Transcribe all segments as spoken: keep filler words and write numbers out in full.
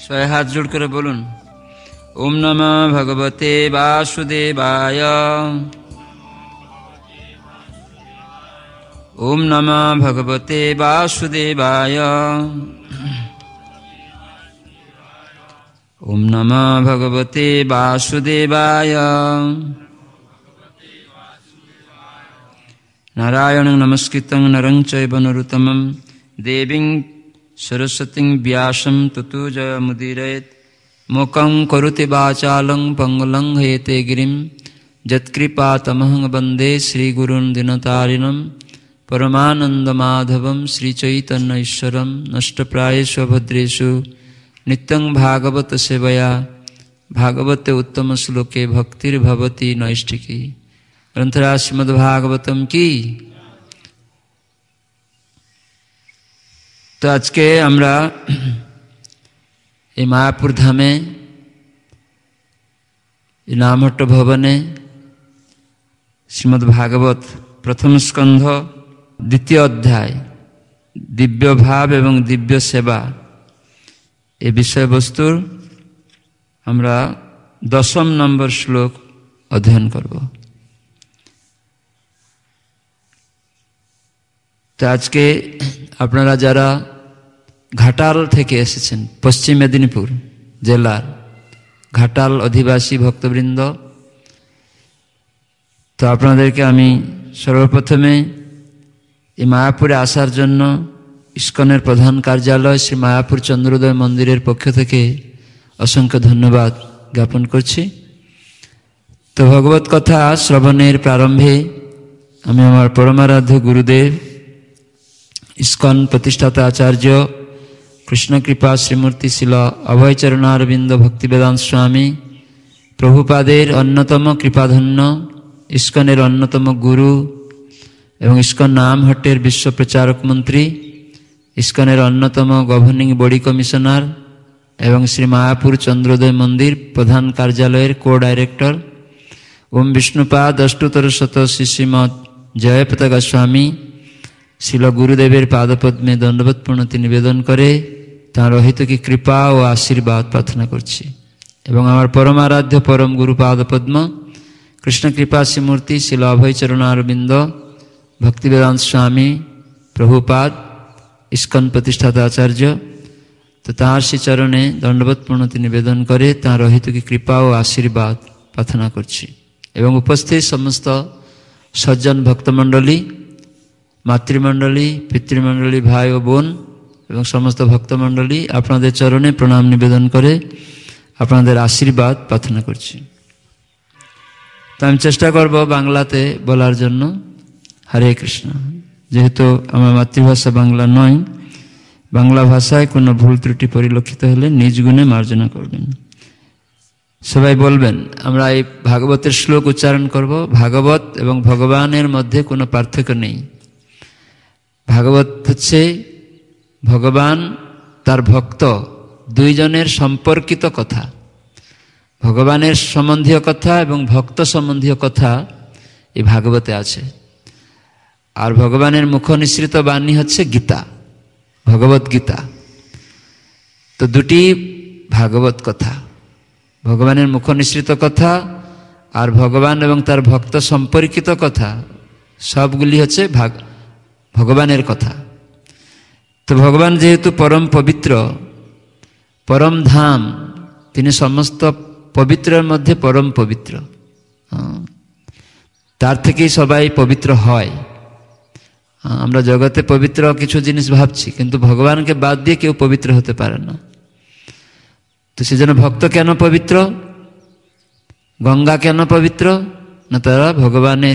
ছয় হাত জোড় করে বলুন, ওম নমঃ ভগবতে বাসুদেবায়। ওম নমঃ ভগবতে বাসুদেবায়। ওম নমঃ ভগবতে বাসুদেবায়। নারায়ণং নমস্কৃত্যং নরং চৈব নরোত্তমং দেবীং সরস্বতীং ব্যাসং ততো জয়মুদীরয়েৎ। मूकं करोति वाचालं पंगुलं हयते गिरिं यत्कृपातमहं वन्दे श्रीगुरुं दीनतारिणं परमानन्दमाधवं श्रीचैतन्यईश्वरं नष्टप्रायेषु भद्रेषु नित्यं भागवत सेवया भागवते उत्तमश्लोके भक्तिर्भवति नैष्ठिकी। ग्रंथराज श्रीमद्भागवतम की। तो आज के আমরা এই মায়াপুর ধামে নামহট্ট ভবনে শ্রীমদ্ ভাগবত প্রথম স্কন্ধ দ্বিতীয় অধ্যায় দিব্য ভাব এবং দিব্য সেবা এই বিষয়বস্তুর আমরা দশম নম্বর শ্লোক অধ্যয়ন করব। তো আজকে আপনারা যারা ঘাটাল থেকে এসেছেন, পশ্চিম মেদিনীপুর জেলার ঘাটাল অধিবাসী ভক্তবৃন্দ, তো আপনাদেরকে আমি সর্বপ্রথমে এই মায়াপুরে আসার জন্য ইস্কনের প্রধান কার্যালয় শ্রী মায়াপুর চন্দ্রোদয় মন্দিরের পক্ষ থেকে অসংখ্য ধন্যবাদ জ্ঞাপন করছি। তো ভগবত কথা শ্রবণের প্রারম্ভে আমি আমার পরমারাধ্য গুরুদেব ইস্কন প্রতিষ্ঠাতা আচার্য কৃষ্ণ কৃপা শ্রীমূর্তি শিল অভয়চরণারবিন্দ ভক্তিবেদান্ত স্বামী প্রভুপাদের অন্যতম কৃপাধন্য ইস্কনের অন্যতম গুরু এবং ইস্কন নামহট্টের বিশ্ব প্রচারক মন্ত্রী, ইস্কনের অন্যতম গভর্নিং বডি কমিশনার এবং শ্রী মায়াপুর চন্দ্রোদয় মন্দির প্রধান কার্যালয়ের কো ডাইরেক্টর ওম বিষ্ণুপাদ অষ্টতর শত শ্রীশ্রীমৎ জয়পতাকা স্বামী শিল গুরুদেবের পাদপদ্মে দণ্ডবত প্রণতি নিবেদন করে তাঁর অহেতুকী কৃপা ও আশীর্বাদ প্রার্থনা করছি। এবং আমার পরমারাধ্য পরম গুরু পাদপদ্ম কৃষ্ণ কৃপা শ্রীমূর্তি শিল অভয়চরণারবিন্দ ভক্তিবেদান্ত স্বামী প্রভুপাদ ইস্কন প্রতিষ্ঠাতা আচার্য, তো তাঁর শ্রীচরণে দণ্ডবত প্রণতি নিবেদন করে তাঁর অহেতুকী কৃপা ও আশীর্বাদ প্রার্থনা করছি। এবং উপস্থিত সমস্ত সজ্জন ভক্তমণ্ডলী, মাতৃমণ্ডলী, পিতৃমণ্ডলী, ভাই ও বোন এবং সমস্ত ভক্তমণ্ডলী, আপনাদের চরণে প্রণাম নিবেদন করে আপনাদের আশীর্বাদ প্রার্থনা করছি। তো আমি চেষ্টা করব বাংলাতে বলার জন্য। হরে কৃষ্ণ। যেহেতু আমার মাতৃভাষা বাংলা নয়, বাংলা ভাষায় কোনো ভুল ত্রুটি পরিলক্ষিত হলে নিজ গুণে মার্জনা করবেন। সবাই বলবেন, আমরা এই ভাগবতের শ্লোক উচ্চারণ করব। ভাগবত এবং ভগবানের মধ্যে কোনো পার্থক্য নেই। ভাগবত হচ্ছে ভগবান তার ভক্ত দুইজনের সম্পর্কিত কথা, ভগবানের সম্বন্ধীয় কথা এবং ভক্ত সম্বন্ধীয় কথা এই ভাগবতে আছে। আর ভগবানের মুখ নিঃসৃত বাণী হচ্ছে গীতা, ভগবত গীতা। তো দুটি ভাগবত কথা, ভগবানের মুখ নিঃসৃত কথা আর ভগবান এবং তার ভক্ত সম্পর্কিত কথা, সবগুলি হচ্ছে ভাগ ভগবানের কথা। তো ভগবান যেহেতু পরম পবিত্র, পরম ধাম, তিনি সমস্ত পবিত্রের মধ্যে পরম পবিত্র, তার থেকেই সবাই পবিত্র হয়। আমরা জগতে পবিত্র কিছু জিনিস ভাবছি, কিন্তু ভগবানকে বাদ দিয়ে কেউ পবিত্র হতে পারে না। তো সেজন্য ভক্ত কেন পবিত্র, গঙ্গা কেন পবিত্র, না তারা ভগবানের,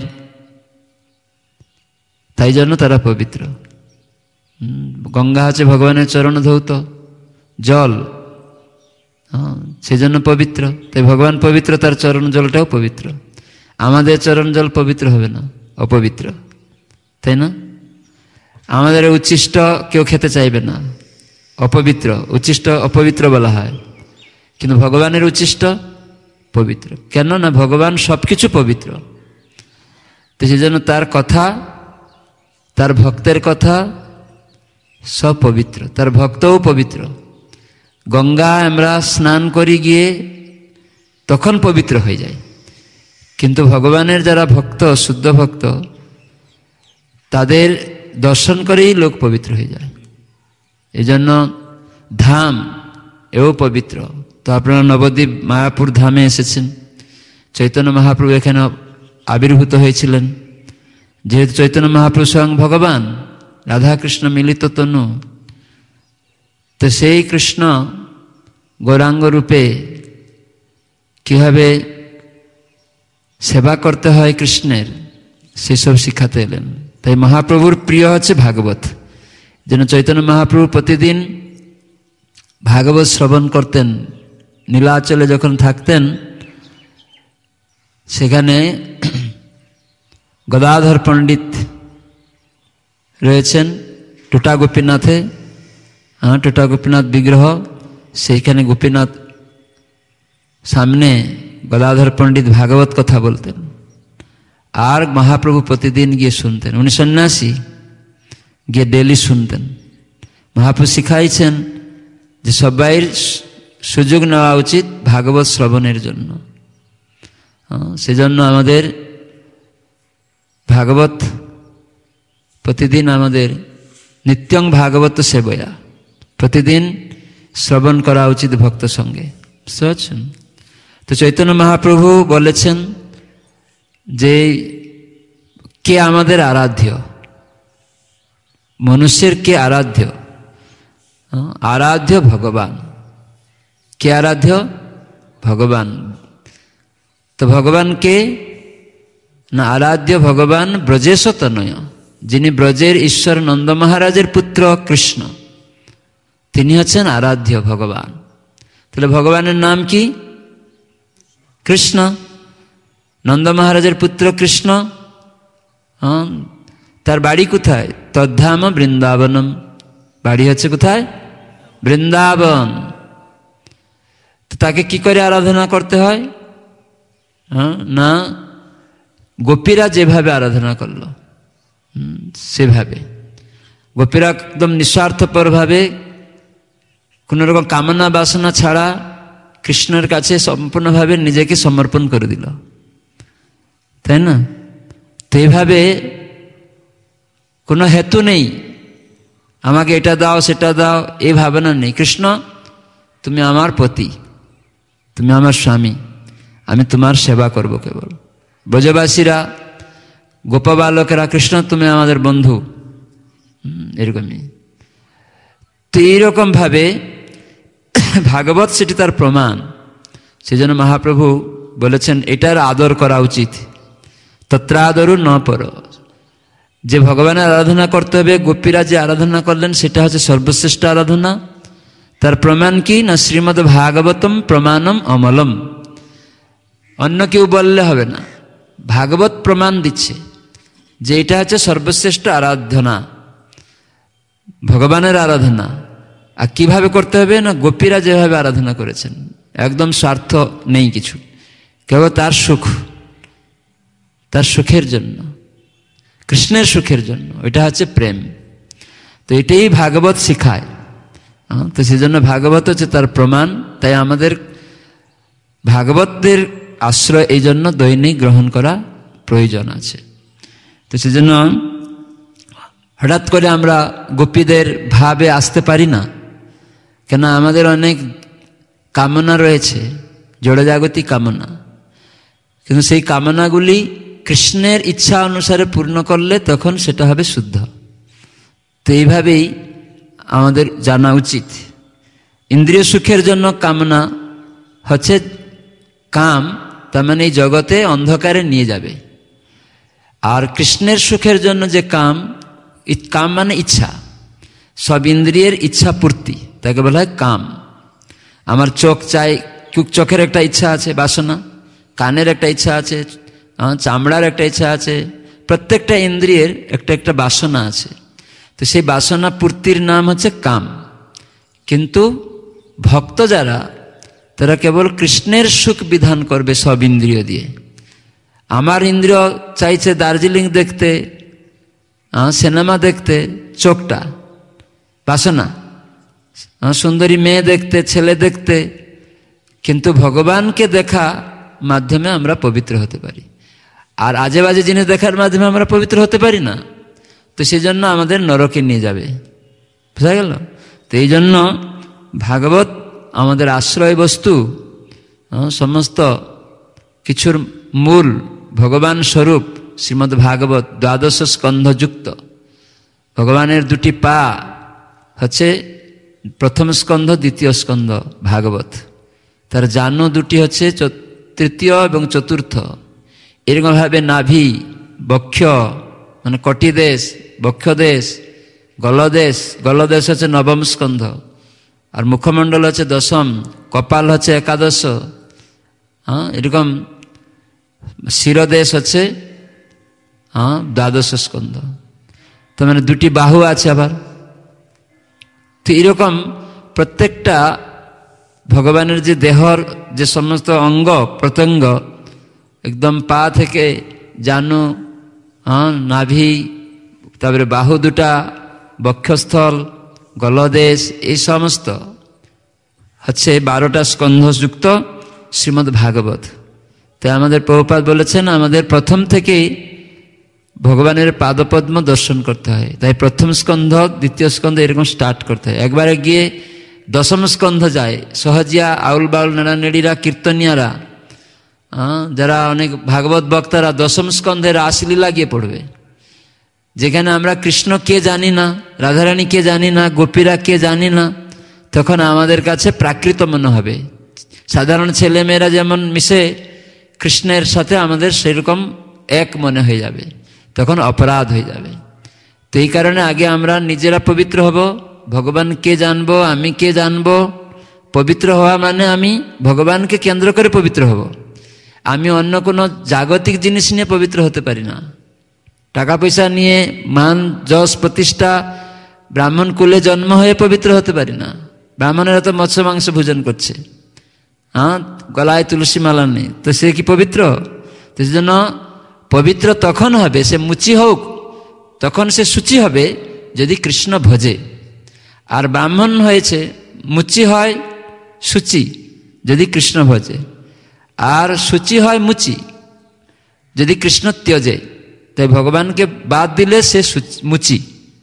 তাই জন্য তারা পবিত্র। গঙ্গা আছে ভগবানের চরণ ধৌত জল, সেজন্য পবিত্র। তাই ভগবান পবিত্র, তার চরণ জলটাও পবিত্র। আমাদের চরণ জল পবিত্র হবে না, অপবিত্র, তাই না? আমাদের উচ্ছিষ্ট কেউ খেতে চাইবে না, অপবিত্র। উচ্ছিষ্ট অপবিত্র বলা হয়, কিন্তু ভগবানের উচ্ছিষ্ট পবিত্র। কেন না ভগবান সবকিছু পবিত্র। তো সেজন্য তার কথা, তার ভক্তের কথা সব পবিত্র, তার ভক্তও পবিত্র। গঙ্গায় আমরা স্নান করি গিয়ে তখন পবিত্র হয়ে যায়, কিন্তু ভগবানের যারা ভক্ত, শুদ্ধ ভক্ত, তাদের দর্শন করেই লোক পবিত্র হয়ে যায়। এই জন্য ধাম এও পবিত্র। তো আপনারা নবদ্বীপ মায়াপুর ধামে এসেছেন, চৈতন্য মহাপ্রভু এখানে আবির্ভূত হয়েছিলেন। যেহেতু চৈতন্য মহাপ্রভু স্বয়ং ভগবান, রাধাকৃষ্ণ মিলিত তনু, তো সেই কৃষ্ণ গৌরাঙ্গ রূপে কিভাবে সেবা করতে হয় কৃষ্ণের, সেসব শিখাতে এলেন। তাই মহাপ্রভুর প্রিয় হচ্ছে ভাগবত। যেন চৈতন্য মহাপ্রভু প্রতিদিন ভাগবত শ্রবণ করতেন। নীলাচলে যখন থাকতেন, সেখানে গদাধর পণ্ডিত রয়েছেন টোটা গোপীনাথে, হ্যাঁ টোটা গোপীনাথ বিগ্রহ, সেইখানে গোপীনাথ সামনে গদাধর পণ্ডিত ভাগবত কথা বলতেন, আর মহাপ্রভু প্রতিদিন গিয়ে শুনতেন। উনি সন্ন্যাসী, গিয়ে ডেলি শুনতেন। মহাপ্রভু শিখাইছেন যে সবাই সুযোগ নেওয়া উচিত ভাগবত শ্রবণের জন্য। সেজন্য আমাদের ভাগবত প্রতিদিন, আমাদের নিত্যং ভাগবত সেবয়া, প্রতিদিন শ্রবণ করা উচিত ভক্ত সঙ্গে। বুঝতে পারছেন? তো চৈতন্য মহাপ্রভু বলেছেন যে কে আমাদের আরাধ্য, মনুষ্যের কে আরাধ্য? আরাধ্য ভগবান। কে আরাধ্য? ভগবান। তো ভগবান কে না? আরাধ্য ভগবান ব্রজেশ তনয়, যিনি ব্রজের ঈশ্বর নন্দ মহারাজের পুত্র কৃষ্ণ, তিনি হচ্ছেন আরাধ্য ভগবান। তাহলে ভগবানের নাম কি? কৃষ্ণ। নন্দ মহারাজের পুত্র কৃষ্ণ, হ্যাঁ, তার বাড়ি কোথায়? তদ্ধাম বৃন্দাবনম। বাড়ি হচ্ছে কোথায়? বৃন্দাবন। তো তাকে কি করে আরাধনা করতে হয়? হ্যাঁ, না গোপীরা যেভাবে আরাধনা করলো সেভাবে। গোপীরা একদম নিঃস্বার্থপর ভাবে, কোন রকম কামনা বাসনা ছাড়া কৃষ্ণের কাছে সম্পূর্ণভাবে নিজেকে সমর্পণ করে দিল, তাই না? তো এইভাবে কোনো হেতু নেই, আমাকে এটা দাও সেটা দাও, এই ভাবনা নেই। কৃষ্ণ তুমি আমার পতি, তুমি আমার স্বামী, আমি তোমার সেবা করব কেবল। ব্রজবাসীরা, গোপবালকেরা, কৃষ্ণ তুমি আমাদের বন্ধু, এরকমই। তো এইরকম ভাবে ভাগবত সেটি তার প্রমাণ। সেজন্য মহাপ্রভু বলেছেন এটার আদর করা উচিত। তত্রাদরু ন পর, যে ভগবানের আরাধনা করতে হবে, গোপীরা যে আরাধনা করলেন সেটা হচ্ছে সর্বশ্রেষ্ঠ আরাধনা। তার প্রমাণ কি না? শ্রীমদ্ ভাগবতম প্রমাণম অমলম। অন্য কেউ বললে হবে না, ভাগবত প্রমাণ দিচ্ছে যে এটা হচ্ছে সর্বশ্রেষ্ঠ আরাধনা, ভগবানের আরাধনা। আর কিভাবে করতে হবে না? গোপীরা যেভাবে আরাধনা করেছেন, একদম স্বার্থ নেই কিছু, কেবল তার সুখ, তার সুখের জন্য, কৃষ্ণের সুখের জন্য। এটা হচ্ছে প্রেম। তো এটাই ভাগবত শিখায়। তো সেজন্য ভাগবত হচ্ছে তার প্রমাণ। তাই আমাদের ভাগবতের আশ্রয় এই জন্য দৈনিক গ্রহণ করা প্রয়োজন আছে। তো সেজন্য হঠাৎ করে আমরা গোপীদের ভাবে আসতে পারি না, কেন আমাদের অনেক কামনা রয়েছে, জড়জাগতিক কামনা, কিন্তু সেই কামনাগুলি কৃষ্ণের ইচ্ছা অনুসারে পূর্ণ করলে তখন সেটা হবে শুদ্ধ। তো এইভাবেই আমাদের জানা উচিত। ইন্দ্রিয় সুখের জন্য কামনা হচ্ছে কাম, তার মানে এই জগতে অন্ধকারে নিয়ে যাবে। আর কৃষ্ণের সুখের জন্য যে কাম, কাম মানে ইচ্ছা, সব ইন্দ্রিয়ের ইচ্ছা পূর্তি, তাকে বলা হয় কাম। আমার চোখ চাই, চোখের একটা ইচ্ছা আছে বাসনা, কানের একটা ইচ্ছা আছে, চামড়ার একটা ইচ্ছা আছে, প্রত্যেকটা ইন্দ্রিয়ের একটা একটা বাসনা আছে। তো সেই বাসনা পূর্তির নাম হচ্ছে কাম। কিন্তু ভক্ত যারা, তারা কেবল কৃষ্ণের সুখ বিধান করবে সব ইন্দ্রিয় দিয়ে। আমার ইন্দ্রিয় চাইছে দার্জিলিং দেখতে, সিনেমা দেখতে, চোখটা বাসনা, সুন্দরী মেয়ে দেখতে, ছেলে দেখতে, কিন্তু ভগবানকে দেখা মাধ্যমে আমরা পবিত্র হতে পারি। আর আজে বাজে জিনিস দেখার মাধ্যমে আমরা পবিত্র হতে পারি না, তো সেই জন্য আমাদের নরকে নিয়ে যাবে। বুঝা গেল? তো এই জন্য ভাগবত আমাদের আশ্রয় বস্তু, সমস্ত কিছুর মূল ভগবান স্বরূপ শ্রীমদ্ ভাগবত দ্বাদশ স্কন্ধযুক্ত। ভগবানের দুটি পা হচ্ছে প্রথম স্কন্ধ, দ্বিতীয় স্কন্ধ ভাগবত। তার জানু দুটি হচ্ছে তৃতীয় এবং চতুর্থ। এরকমভাবে নাভি, বক্ষ মানে কটিদেশ, বক্ষদেশ, গলদেশ, গলদেশ হচ্ছে নবম স্কন্ধ, আর মুখমণ্ডল হচ্ছে দশম, কপাল হচ্ছে একাদশ, হ্যাঁ এরকম শিরদেশ হচ্ছে হ্যাঁ দ্বাদশ স্কন্ধ। তো মানে দুটি বাহু আছে আবার। তো এরকম প্রত্যেকটা ভগবানের যে দেহর যে সমস্ত অঙ্গ প্রত্যঙ্গ, একদম পা থেকে জানু, হ্যাঁ নাভি, তারপরে বাহু দুটা, বক্ষস্থল, গলদেশ, এই সমস্ত হচ্ছে বারোটা স্কন্ধযুক্ত শ্রীমদ্ ভাগবত। তাই আমাদের প্রভুপাদ বলেছেন আমাদের প্রথম থেকেই ভগবানের পাদপদ্ম দর্শন করতে হয়। তাই প্রথম স্কন্ধ, দ্বিতীয় স্কন্ধ এরকম স্টার্ট করতে হয়। একবারে গিয়ে দশম স্কন্ধ যায়, সহজিয়া, আউল বাউল, নেড়ানেড়িরা, কীর্তনিয়ারা, যারা অনেক ভাগবত বক্তারা দশম স্কন্ধের রাসলীলা গিয়ে পড়বে, যেখানে আমরা কৃষ্ণ কে জানি না, রাধারানী কে জানি না, গোপীরা কে জানি না, তখন আমাদের কাছে প্রাকৃত মনে হবে। সাধারণ ছেলেমেয়েরা যেমন মিশে কৃষ্ণের সাথে আমাদের সেরকম এক মনে হয়ে যাবে, তখন অপরাধ হয়ে যাবে। তো এই কারণে আগে আমরা নিজেরা পবিত্র হব, ভগবান কে জানবো, আমি কে জানবো। পবিত্র হওয়া মানে আমি ভগবানকে কেন্দ্র করে পবিত্র হব। আমি অন্য কোনো জাগতিক জিনিস নিয়ে পবিত্র হতে পারি না। টাকা পয়সা নিয়ে, মান যশ প্রতিষ্ঠা, ব্রাহ্মণ কুলে জন্ম হয়ে পবিত্র হতে পারি না। ব্রাহ্মণেরা তো মৎস্য মাংস ভোজন করছে, হ্যাঁ গলায় তুলসী মালা নেই, তো সে কি পবিত্র? তো সেজন্য পবিত্র তখন হবে, সে মুচি হোক, তখন সে সূচি হবে যদি কৃষ্ণ ভজে। আর ব্রাহ্মণ হয়েছে, মুচি হয় সূচি যদি কৃষ্ণ ভজে, আর সূচি হয় মুচি যদি কৃষ্ণ ত্যজে। তাই ভগবানকে বাদ দিলে সে মুচি।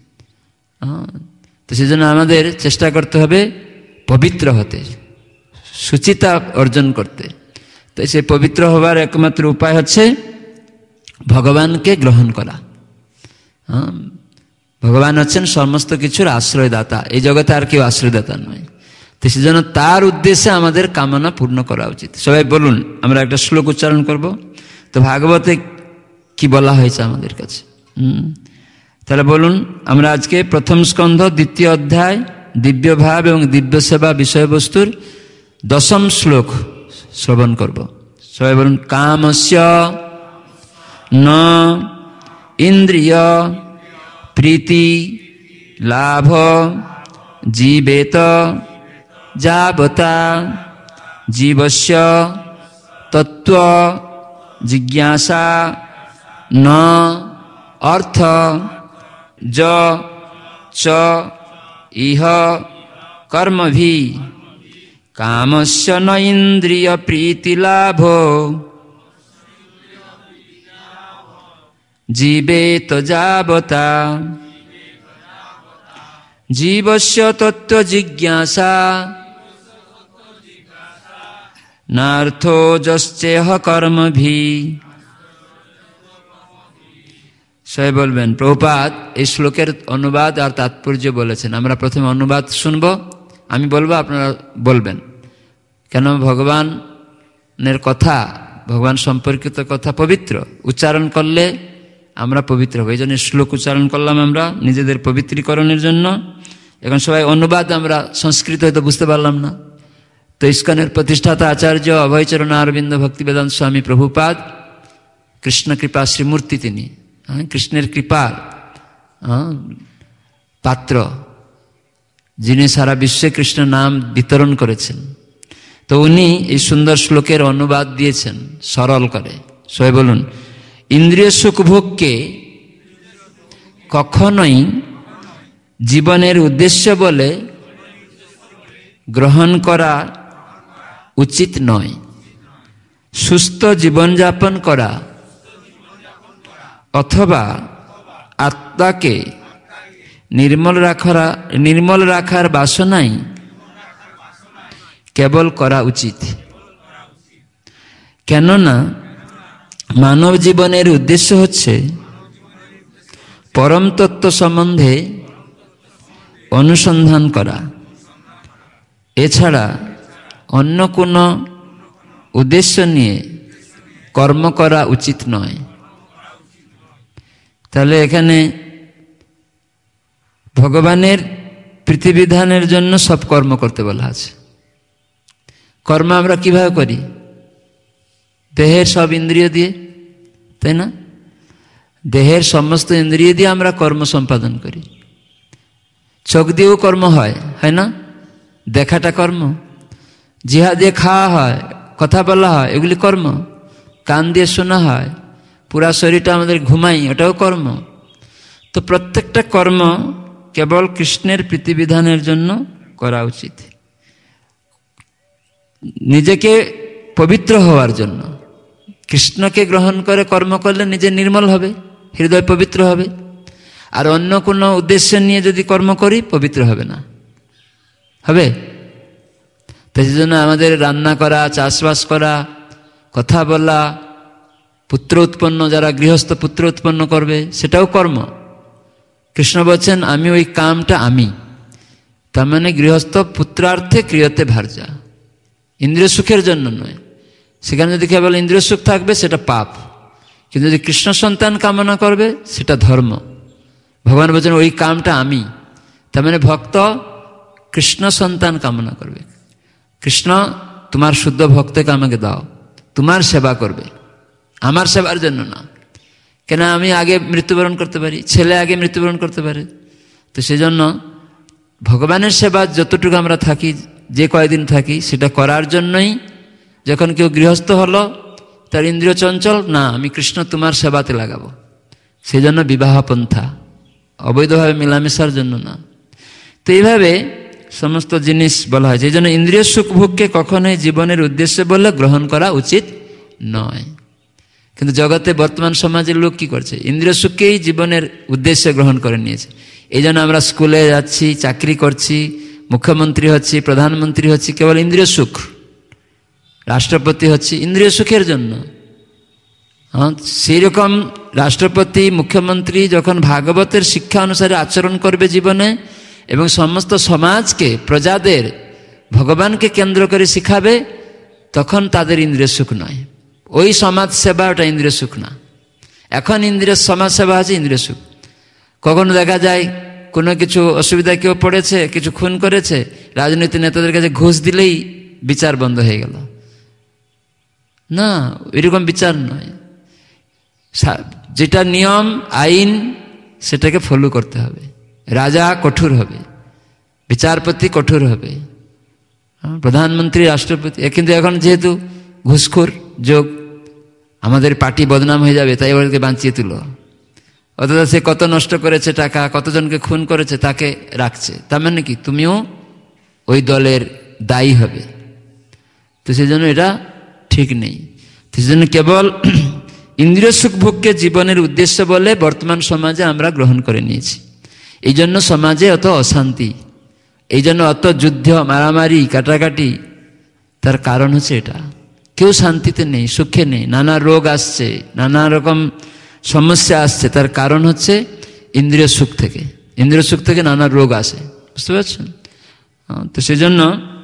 তো সেজন্য আমাদের চেষ্টা করতে হবে পবিত্র হতে, শুচিতা অর্জন করতে। তো সে পবিত্র হবার একমাত্র উপায় হচ্ছে ভগবানকে গ্রহণ করা। হ্যাঁ, ভগবান হচ্ছেন সমস্ত কিছুর আশ্রয়দাতা, এই জগতে আর কেউ আশ্রয়দাতা নয়। তো সেজন্য তার উদ্দেশ্যে আমাদের কামনা পূর্ণ করা উচিত। সবাই বলুন, আমরা একটা শ্লোক উচ্চারণ করব। তো ভাগবতে কি বলা হয়েছে আমাদের কাছে, হুম তাহলে বলুন। আমরা আজকে প্রথম স্কন্ধ দ্বিতীয় অধ্যায় দিব্য ভাব এবং দিব্য সেবা বিষয়বস্তুর দশম শ্লোক শ্রবণ করব। সবাই বলুন, কামস্য ন ইন্দ্রিয় প্রীতি লাভ জীবেত যাবতা জীবস্য তত্ত্ব জিজ্ঞাসা ন অর্থ য চ ইহ কর্মভি কামস্য ন ইন্দ্রিয় প্রীতি লাভ জীবেত যাবতা জীবস্য তত্ত্ব জিজ্ঞাসা নার্থো যশ্চেহ কর্মভি। সবাই বলবেন, প্রভুপাদ এই শ্লোকের অনুবাদ আর তাৎপর্য বলেছেন। আমরা প্রথমে অনুবাদ শুনবো, আমি বলবো, আপনারা বলবেন। কেন ভগবানের কথা, ভগবান সম্পর্কিত কথা পবিত্র, উচ্চারণ করলে আমরা পবিত্র হব। এই জন্য শ্লোক উচ্চারণ করলাম আমরা নিজেদের পবিত্রীকরণের জন্য। এখন সবাই অনুবাদ আমরা সংস্কৃত হয়তো বুঝতে পারলাম না। তো ইস্কনের প্রতিষ্ঠাতা আচার্য অভয়চরণ অরবিন্দ ভক্তিবেদান্ত স্বামী প্রভুপাদ, কৃষ্ণ কৃপা শ্রীমূর্তি, তিনি কৃষ্ণের কৃপার পাত্র, যিনি সারা বিশ্বে কৃষ্ণ নাম বিতরণ করেছেন। তো উনি এই সুন্দর শ্লোকের অনুবাদ দিয়েছেন সরল করে। সবাই বলুন, ইন্দ্রিয় সুখভোগকে কখনোই জীবনের উদ্দেশ্য বলে গ্রহণ করা উচিত নয়। সুস্থ জীবনযাপন করা অথবা আত্মাকে নির্মল রাখার নির্মল রাখার বাসনাই কেবল করা উচিত। কেননা মানব জীবনের উদ্দেশ্য হচ্ছে পরম তত্ত্ব সম্বন্ধে অনুসন্ধান করা। এছাড়া অন্য কোনো উদ্দেশ্য নিয়ে কর্ম করা উচিত নয়। তাহলে এখানে ভগবানের প্রীতিবিধানের জন্য সব কর্ম করতে বলা আছে। কর্ম আমরা কিভাবে করি? দেহের সব ইন্দ্রিয় দিয়ে, তাই না? দেহের সমস্ত ইন্দ্রিয় দিয়ে আমরা কর্ম সম্পাদন করি। চোখ দিয়েও কর্ম হয়, হয় না? দেখাটা কর্ম। জিহা দিয়ে খাওয়া হয়, কথা বলা হয়, এগুলি কর্ম। কান দিয়ে শোনা হয়, পুরা শরীরটা আমাদের ঘুমাই, ওটাও কর্ম। তো প্রত্যেকটা কর্ম কেবল কৃষ্ণের প্রীতিবিধানের জন্য করা উচিত, নিজেকে পবিত্র হওয়ার জন্য। কৃষ্ণকে গ্রহণ করে কর্ম করলে নিজে নির্মল হবে, হৃদয় পবিত্র হবে। আর অন্য কোনো উদ্দেশ্য নিয়ে যদি কর্ম করি, পবিত্র হবে না, হবে? তো সেই জন্য আমাদের রান্না করা, চাষবাস করা, কথা বলা, পুত্র উৎপন্ন, যারা গৃহস্থ পুত্র উৎপন্ন করবে, সেটাও কর্ম। কৃষ্ণ বলছেন আমি ওই কামটা আমি, তার মানে গৃহস্থ পুত্রার্থে ক্রিয়তে ভার্যা, ইন্দ্রিয় সুখের জন্য নয়। সেখানে যদি কেবল ইন্দ্রিয় সুখ থাকবে সেটা পাপ, কিন্তু যদি কৃষ্ণ সন্তান কামনা করবে সেটা ধর্ম। ভগবান বলছেন ওই কামটা আমি, তার মানে ভক্ত কৃষ্ণ সন্তান কামনা করবে। কৃষ্ণ তোমার শুদ্ধ ভক্তকে আমাকে দাও, তোমার সেবা করবে, আমার সেবার জন্য না। কেন আমি আগে মৃত্যুবরণ করতে পারি, ছেলে আগে মৃত্যুবরণ করতে পারে। তো সেজন্য ভগবানের সেবা যতটুকু আমরা থাকি, যে কয়দিন থাকি, সেটা করার জন্যই। যখন কেউ গৃহস্থ হলো, তার ইন্দ্রিয় চঞ্চল, না আমি কৃষ্ণ তোমার সেবাতে লাগাবো, সেই জন্য বিবাহ পন্থা, অবৈধভাবে মেলামেশার জন্য না। তো এইভাবে সমস্ত জিনিস বলা হয়। সেই জন্য ইন্দ্রিয় সুখ ভোগকে কখনোই জীবনের উদ্দেশ্য বলে গ্রহণ করা উচিত নয়। কিন্তু জগতে বর্তমান সমাজের লোক কি করছে? ইন্দ্রিয় সুখকেই জীবনের উদ্দেশ্য গ্রহণ করে নিয়েছে। এই জন্য আমরা স্কুলে যাচ্ছি, চাকরি করছি, মুখ্যমন্ত্রী হচ্ছি, প্রধানমন্ত্রী হচ্ছি, কেবল ইন্দ্রিয় সুখ। রাষ্ট্রপতি হচ্ছি ইন্দ্রিয় সুখের জন্য। হ্যাঁ, সেই রকম রাষ্ট্রপতি, মুখ্যমন্ত্রী যখন ভাগবতের শিক্ষা অনুসারে আচরণ করবে জীবনে, এবং সমস্ত সমাজকে, প্রজাদের ভগবানকে কেন্দ্র করে শিখাবে, তখন তাদের ইন্দ্রিয় সুখ নয়। ওই সমাজ সেবা, ওটা ইন্দ্রিয় সুখ না। এখন ইন্দ্রিয় সমাজ সেবা আছে ইন্দ্রিয় সুখ। কখনো দেখা যায় কোনো কিছু অসুবিধায় কেউ পড়েছে, কিছু খুন করেছে, রাজনৈতিক নেতাদের কাছে ঘুষ দিলেই বিচার বন্ধ হয়ে গেল। না, এরকম বিচার নয়। যেটা নিয়ম আইন, সেটাকে ফলো করতে হবে। রাজা কঠোর হবে, বিচারপতি কঠোর হবে, প্রধানমন্ত্রী, রাষ্ট্রপতি। কিন্তু এখন যেহেতু ঘুষখোর যোগ, আমাদের পার্টি বদনাম হয়ে যাবে, তাই ওদেরকে বাঁচিয়ে তুলো। অথচ সে কত নষ্ট করেছে টাকা, কতজনকে খুন করেছে, তাকে রাখছে। তার মানে কি তুমিও ওই দলের দায়ী হবে। তো সেই জন্য এটা ঠিক নেই। সেই জন্য কেবল ইন্দ্রিয় সুখ ভোগকে জীবনের উদ্দেশ্য বলে বর্তমান সমাজে আমরা গ্রহণ করে নিয়েছি। এই জন্য সমাজে অত অশান্তি, এই জন্য অত যুদ্ধ, মারামারি, কাটাকাটি। তার কারণ হচ্ছে এটা, কেউ শান্তিতে নেই, সুখে নেই, নানা রোগ আসছে, নানা রকম সমস্যা আসছে। তার কারণ হচ্ছে ইন্দ্রিয় সুখ থেকে। ইন্দ্রিয় সুখ থেকে নানা রোগ আসে, বুঝতে পারছেন? তো সেজন্য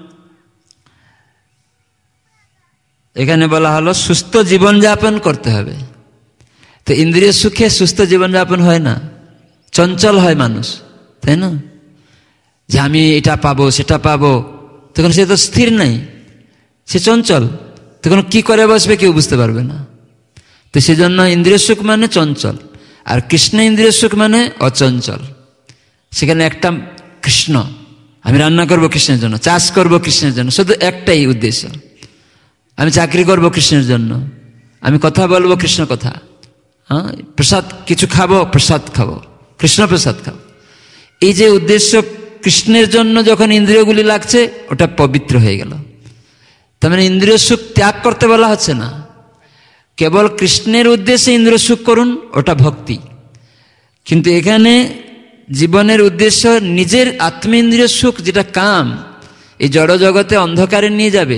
এখানে বলা হলো সুস্থ জীবনযাপন করতে হবে। তো ইন্দ্রিয় সুখে সুস্থ জীবনযাপন হয় না, চঞ্চল হয় মানুষ, তাই না? যে আমি এটা পাবো, সেটা পাবো, তখন সে তো স্থির নাই, সে চঞ্চল। তখন কি করে বসবে কেউ বুঝতে পারবে না। তো সেজন্য ইন্দ্রিয় সুখ মানে চঞ্চল, আর কৃষ্ণ ইন্দ্রিয় সুখ মানে অচঞ্চল। সেখানে একটা কৃষ্ণ, আমি রান্না করব কৃষ্ণের জন্য, চাষ করব কৃষ্ণের জন্য, শুধু একটাই উদ্দেশ্য। আমি চাকরি করব কৃষ্ণের জন্য, আমি কথা বলবো কৃষ্ণ কথা, হ্যাঁ, প্রসাদ কিছু খাবো, প্রসাদ খাবো, কৃষ্ণ প্রসাদ খাবো। এই যে উদ্দেশ্য কৃষ্ণের জন্য যখন ইন্দ্রিয়গুলি লাগছে ওটা পবিত্র হয়ে গেল। তার মানে ইন্দ্রিয় সুখ ত্যাগ করতে বলা হচ্ছে না, কেবল কৃষ্ণের উদ্দেশ্যে ইন্দ্রিয় সুখ করুন, ওটা ভক্তি। কিন্তু এখানে জীবনের উদ্দেশ্য নিজের আত্মেন্দ্রিয় সুখ, যেটা কাম, এই জড় জগতে অন্ধকারে নিয়ে যাবে,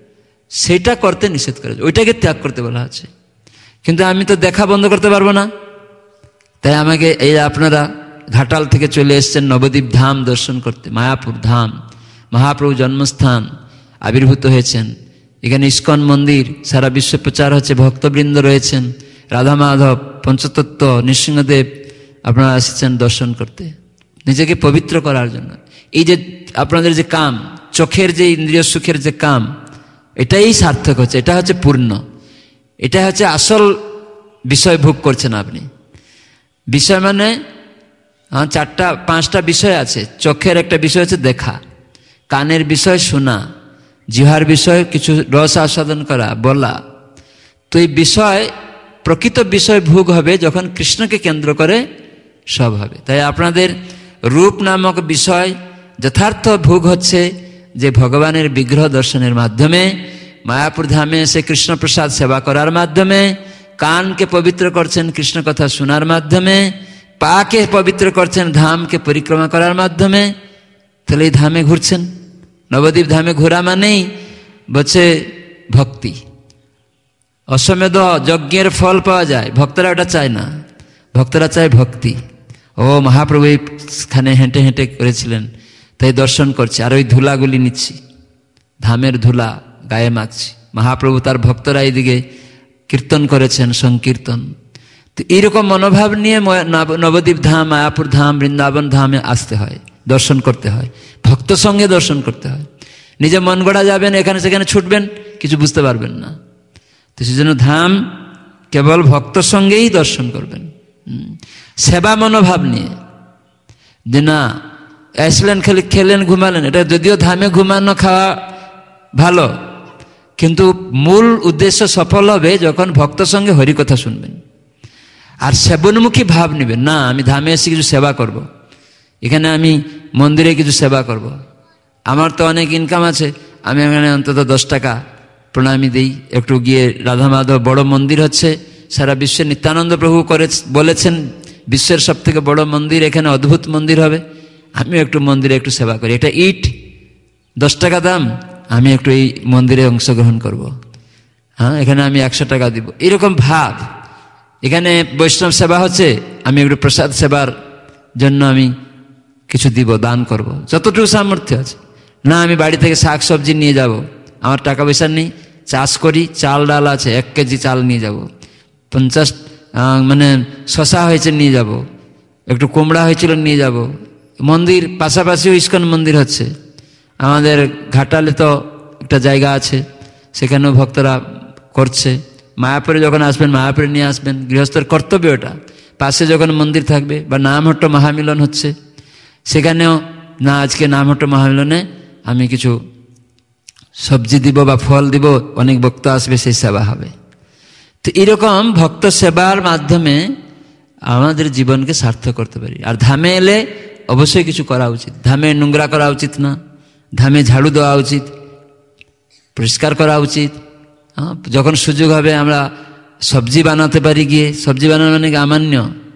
সেটা করতে নিষেধ করে, ওইটাকে ত্যাগ করতে বলা আছে। কিন্তু আমি তো দেখা বন্ধ করতে পারবো না, তাই আমাকে এই আপনারা ঘাটাল থেকে চলে এসছেন নবদ্বীপ ধাম দর্শন করতে, মায়াপুর ধাম, মহাপ্রভু জন্মস্থান, আবির্ভূত হয়েছেন এখানে, ইস্কন মন্দির সারা বিশ্ব প্রচার হচ্ছে, ভক্তবৃন্দ রয়েছেন, রাধা মাধব, পঞ্চতত্ত্ব, নৃসিংহদেব, আপনারা এসেছেন দর্শন করতে, নিজেকে পবিত্র করার জন্য। এই যে আপনাদের যে কাম, চোখের যে ইন্দ্রিয় সুখের যে কাম, এটাই সার্থক হচ্ছে, এটা হচ্ছে পূর্ণ, এটা হচ্ছে আসল বিষয় ভোগ করছেন আপনি। বিষয় মানে হ্যাঁ, চারটা পাঁচটা বিষয় আছে। চোখের একটা বিষয় হচ্ছে দেখা, কানের বিষয় শোনা, জিহ্বার বিষয় কিছু রস আস্বাদন করা, বলা। তো এই বিষয়, প্রকৃত বিষয় ভোগ হবে যখন কৃষ্ণকে কেন্দ্র করে সব হবে। তাই আপনাদের রূপ নামক বিষয় যথার্থ ভোগ হচ্ছে যে ভগবানের বিগ্রহ দর্শনের মাধ্যমে, মায়াপুর ধামে এসে কৃষ্ণ প্রসাদ সেবা করার মাধ্যমে, কানকে পবিত্র করছেন কৃষ্ণ কথা শোনার মাধ্যমে, পাকে পবিত্র করছেন ধামকে পরিক্রমা করার মাধ্যমে। তাহলে এই ধামে ঘুরছেন, নবদ্বীপ ধামে ঘোরা মানেই বলছে ভক্তি। অশ্বমেধ যজ্ঞের ফল পাওয়া যায়, ভক্তরা ওটা চায় না, ভক্তরা চায় ভক্তি। ও মহাপ্রভু এইখানে হেঁটে হেঁটে করেছিলেন, তাই দর্শন করছে, আর ওই ধুলাগুলি নিচ্ছি, ধামের ধুলা গায়ে মাখছি। মহাপ্রভু তার ভক্তরা এইদিকে কীর্তন করেছেন, সংকীর্তন। তো এইরকম মনোভাব নিয়ে নবদ্বীপ ধাম, মায়াপুর ধাম, বৃন্দাবন ধামে আসতে হয়, দর্শন করতে হয়, ভক্ত সঙ্গে দর্শন করতে হয়। নিজে মন গড়া যাবেন, এখানে সেখানে ছুটবেন, কিছু বুঝতে পারবেন না। তো সেজন্য ধাম কেবল ভক্ত সঙ্গেই দর্শন করবেন, সেবা মনোভাব নিয়ে, যে না আসলেন খালি খেলেন ঘুমালেন, এটা যদিও ধামে ঘুমানো খাওয়া ভালো, কিন্তু মূল উদ্দেশ্য সফল হবে যখন ভক্ত সঙ্গে হরিকথা শুনবেন আর সেবনমুখী ভাব নেবেন। না আমি ধামে এসে কিছু সেবা করব, এখানে আমি মন্দিরে কিছু সেবা করব, আমার তো অনেক ইনকাম আছে, আমি এখানে অন্তত দশ টাকা প্রণামী দিই, একটু গিয়ে রাধা মাধব বড় মন্দির হচ্ছে সারা বিশ্বে, নিত্যানন্দ প্রভু করে বলেছেন বিশ্বের সব থেকে বড় মন্দির, এখানে অদ্ভুত মন্দির হবে, আমি একটু মন্দিরে একটু সেবা করি, এটা ইট দশ টাকা দাম, আমি একটু এই মন্দিরে অংশগ্রহণ করব, হ্যাঁ এখানে আমি একশো টাকা দিব, এরকম ভাব। এখানে বৈষ্ণব সেবা হচ্ছে, আমি একটু প্রসাদ সেবার জন্য আমি কিছু দিব, দান করব, যতটুকু সামর্থ্য আছে। না আমি বাড়ি থেকে শাক সবজি নিয়ে যাব, আমার টাকা পয়সা নেই, চাষ করি, চাল ডাল আছে, এক কেজি চাল নিয়ে যাব, পঞ্চাশ মানে শশা হয়েছে নিয়ে যাব, একটু কুমড়া হয়েছিল নিয়ে যাব। মন্দির পাশাপাশিও ইস্কন মন্দির হচ্ছে, আমাদের ঘাটালে তো একটা জায়গা আছে, সেখানেও ভক্তরা করছে। মায়াপুরে যখন আসবেন মায়াপুরে নিয়ে আসবেন, গৃহস্থের কর্তব্য ওটা। পাশে যখন মন্দির থাকবে বা নামহট্ট মহামিলন হচ্ছে, সেখানেও না আজকে নামহট্ট মহামিলনে আমি কিছু সবজি দিব বা ফল দিব, অনেক ভক্ত আসবে, সেই সেবা হবে। তো এরকম ভক্ত সেবার মাধ্যমে আমাদের জীবনকে সার্থক করতে পারি। আর ধামে এলে অবশ্যই কিছু করা উচিত, ধামে নোংরা করা উচিত না, ধামে ঝাড়ু দেওয়া উচিত, পরিষ্কার করা উচিত। হ্যাঁ যখন সুযোগ হবে আমরা সবজি বানাতে পারি, গিয়ে সবজি বানানো মানে আমান্য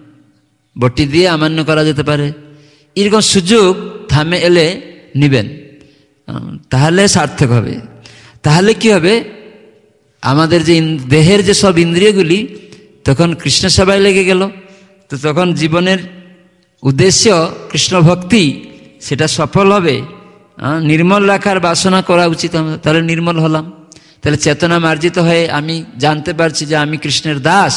বটি দিয়ে আমান্য করা যেতে পারে, এরকম সুযোগ ধামে এলে নিবেন, তাহলে সার্থক হবে। তাহলে কি হবে, আমাদের যে দেহের যে সব ইন্দ্রিয়গুলি তখন কৃষ্ণ সেবায় লেগে গেল, তো তখন জীবনের উদ্দেশ্য কৃষ্ণ ভক্তি, সেটা সফল হবে। নির্মল রাখার বাসনা করা উচিত, তাহলে নির্মল হলাম, তাহলে চেতনা মার্জিত হয়ে আমি জানতে পারছি যে আমি কৃষ্ণের দাস।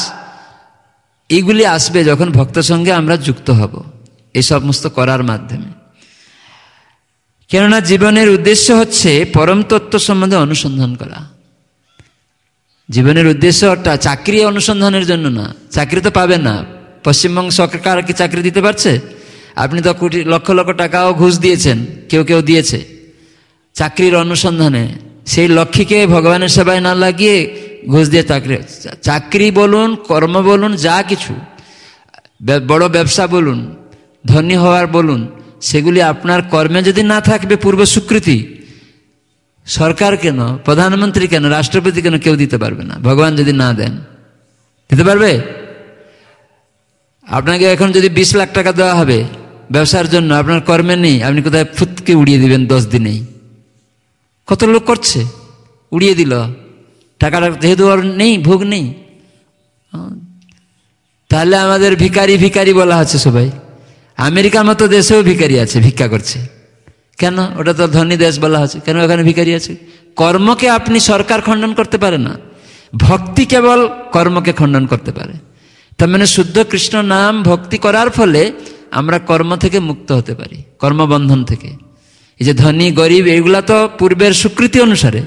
এইগুলি আসবে যখন ভক্ত সঙ্গে আমরা যুক্ত হব, এই সমস্ত করার মাধ্যমে। কেননা জীবনের উদ্দেশ্য হচ্ছে পরম তত্ত্ব সম্বন্ধে অনুসন্ধান করা। জীবনের উদ্দেশ্যটা চাকরি অনুসন্ধানের জন্য না, চাকরি তো পাবেন না, পশ্চিমবঙ্গ সরকার কি চাকরি দিতে পারছে? আপনি তো কোটি লক্ষ লক্ষ টাকাও ঘুষ দিয়েছেন, কেউ কেউ দিয়েছে চাকরির অনুসন্ধানে, সেই লক্ষ্মীকে ভগবানের সেবায় না লাগিয়ে ঘুষ দিয়ে চাকরি। চাকরি বলুন, কর্ম বলুন, যা কিছু, বড় ব্যবসা বলুন, ধনী হওয়ার বলুন, সেগুলি আপনার কর্মে যদি না থাকবে পূর্ব স্বীকৃতি, সরকার কেন, প্রধানমন্ত্রী কেন, রাষ্ট্রপতি কেন, কেউ দিতে পারবে না। ভগবান যদি না দেন, দিতে পারবে? আপনাকে এখন যদি বিশ লাখ টাকা দেওয়া হবে ব্যবসার জন্য, আপনার কর্মে নেই, আপনি কোথায় ফুটকে উড়িয়ে দিবেন দশ দিনেই। কত লোক করছে, উড়িয়ে দিল টাকাটা, যেহেতু আর নেই, ভোগ নেই। তাহলে আমাদের ভিখারি ভিখারি বলা হচ্ছে সবাই। আমেরিকার মতো দেশেও ভিখারি আছে, ভিক্ষা করছে। কেন? ওটা তো ধনী দেশ বলা হচ্ছে, কেন ওখানে ভিখারি আছে? কর্মকে আপনি সরকার খণ্ডন করতে পারে না, ভক্তি কেবল কর্মকে খণ্ডন করতে পারে। তার মানে শুদ্ধ কৃষ্ণ নাম ভক্তি করার ফলে আমরা কর্ম থেকে মুক্ত হতে পারি, কর্মবন্ধন থেকে। এই যে ধনী গরিব এগুলা তো পূর্বের স্বীকৃতি অনুসারে,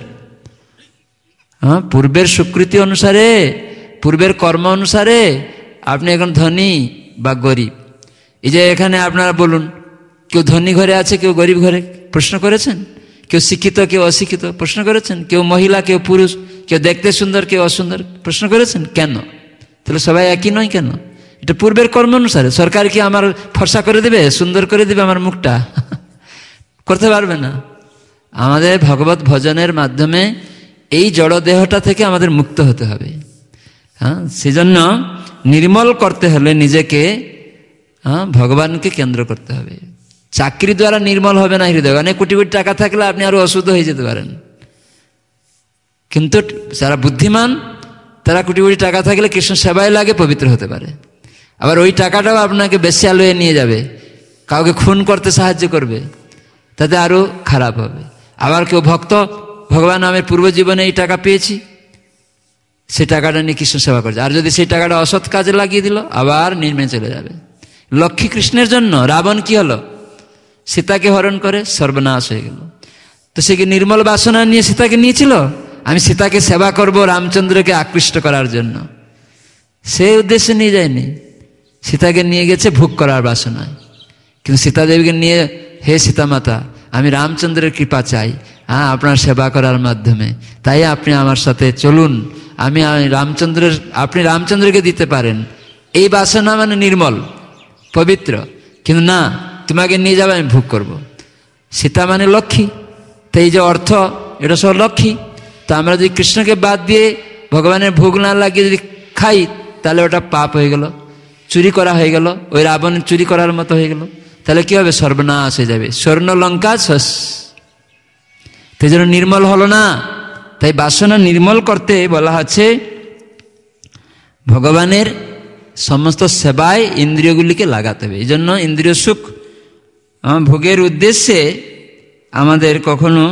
হ্যাঁ, পূর্বের স্বীকৃতি অনুসারে, পূর্বের কর্ম অনুসারে আপনি এখন ধনী বা গরিব। এই যে এখানে আপনারা বলুন, কেউ ধনী ঘরে আছে, কেউ গরিব ঘরে, প্রশ্ন করেছেন? কেউ শিক্ষিত, কেউ অশিক্ষিত, প্রশ্ন করেছেন? কেউ মহিলা, কেউ পুরুষ, কেউ দেখতে সুন্দর, কেউ অসুন্দর, প্রশ্ন করেছেন? কেন? তাহলে সবাই একই নয় কেন? এটা পূর্বের কর্ম অনুসারে। সরকার কি আমার ফর্সা করে দেবে, সুন্দর করে দেবে আমার মুখটা? করতে পারবে না। আমাদের ভগবত ভজনের মাধ্যমে এই জড় দেহটা থেকে আমাদের মুক্ত হতে হবে। হ্যাঁ, সেজন্য নির্মল করতে হলে নিজেকে, হ্যাঁ, ভগবানকে কেন্দ্র করতে হবে। চাকরি দ্বারা নির্মল হবে না হৃদয়। অনেক কোটি কোটি টাকা থাকলে আপনি আরো অশুদ্ধ হয়ে যেতে পারেন, কিন্তু যারা বুদ্ধিমান তারা কোটি কোটি টাকা থাকলে কৃষ্ণ সেবায় লাগে পবিত্র হতে পারে। আবার ওই টাকাটাও আপনাকে বেশ্যালয়ে নিয়ে যাবে, কাউকে খুন করতে সাহায্য করবে, তাতে আরো খারাপ হবে। আবার কেউ ভক্ত, ভগবান আমি পূর্ব জীবনে এই টাকা পেয়েছি, সেই টাকাটা নিয়ে কৃষ্ণ সেবা করছে, আর যদি সেই টাকাটা অসৎ কাজে লাগিয়ে দিল আবার নির্মে চলে যাবে। লক্ষ্মী কৃষ্ণের জন্য রাবণ কি হলো? সীতাকে হরণ করে সর্বনাশ হয়ে গেল। তো সে কি নির্মল বাসনা নিয়ে সীতাকে নিয়েছিল? আমি সীতাকে সেবা করব রামচন্দ্রকে আকৃষ্ট করার জন্য, সেই উদ্দেশ্যে নিয়ে যায়নি। সীতাকে নিয়ে গেছে ভোগ করার বাসনায়। কিন্তু সীতাদেবীকে নিয়ে, হে সীতা মাতা, আমি রামচন্দ্রের কৃপা চাই, হ্যাঁ, আপনার সেবা করার মাধ্যমে, তাই আপনি আমার সাথে চলুন, আমি রামচন্দ্রের, আপনি রামচন্দ্রকে দিতে পারেন। এই বাসনা মানে নির্মল পবিত্র। কিন্তু না, তোমাকে নিয়ে যাবে, আমি ভোগ করব। সীতা মানে লক্ষ্মী, তো এই যে অর্থ, এটা সব লক্ষ্মী। তো আমরা যদি কৃষ্ণকে বাদ দিয়ে ভগবানের ভোগ না লাগিয়ে যদি খাই, তাহলে ওটা পাপ হয়ে গেল, চুরি করা হয়ে গেল, ওই রাবণ চুরি করার মতো হয়ে গেল। তাহলে কি হবে? সর্বনাশ হয়ে যাবে, স্বর্ণ লঙ্কা শেষ। তো এই জন্য নির্মল হলো না। তাই বাসনা নির্মল করতে বলা হচ্ছে ভগবানের সমস্ত সেবায় ইন্দ্রিয়গুলিকে লাগাতে হবে। এই জন্য ইন্দ্রিয় সুখ ভোগের উদ্দেশ্যে আমাদের কখনো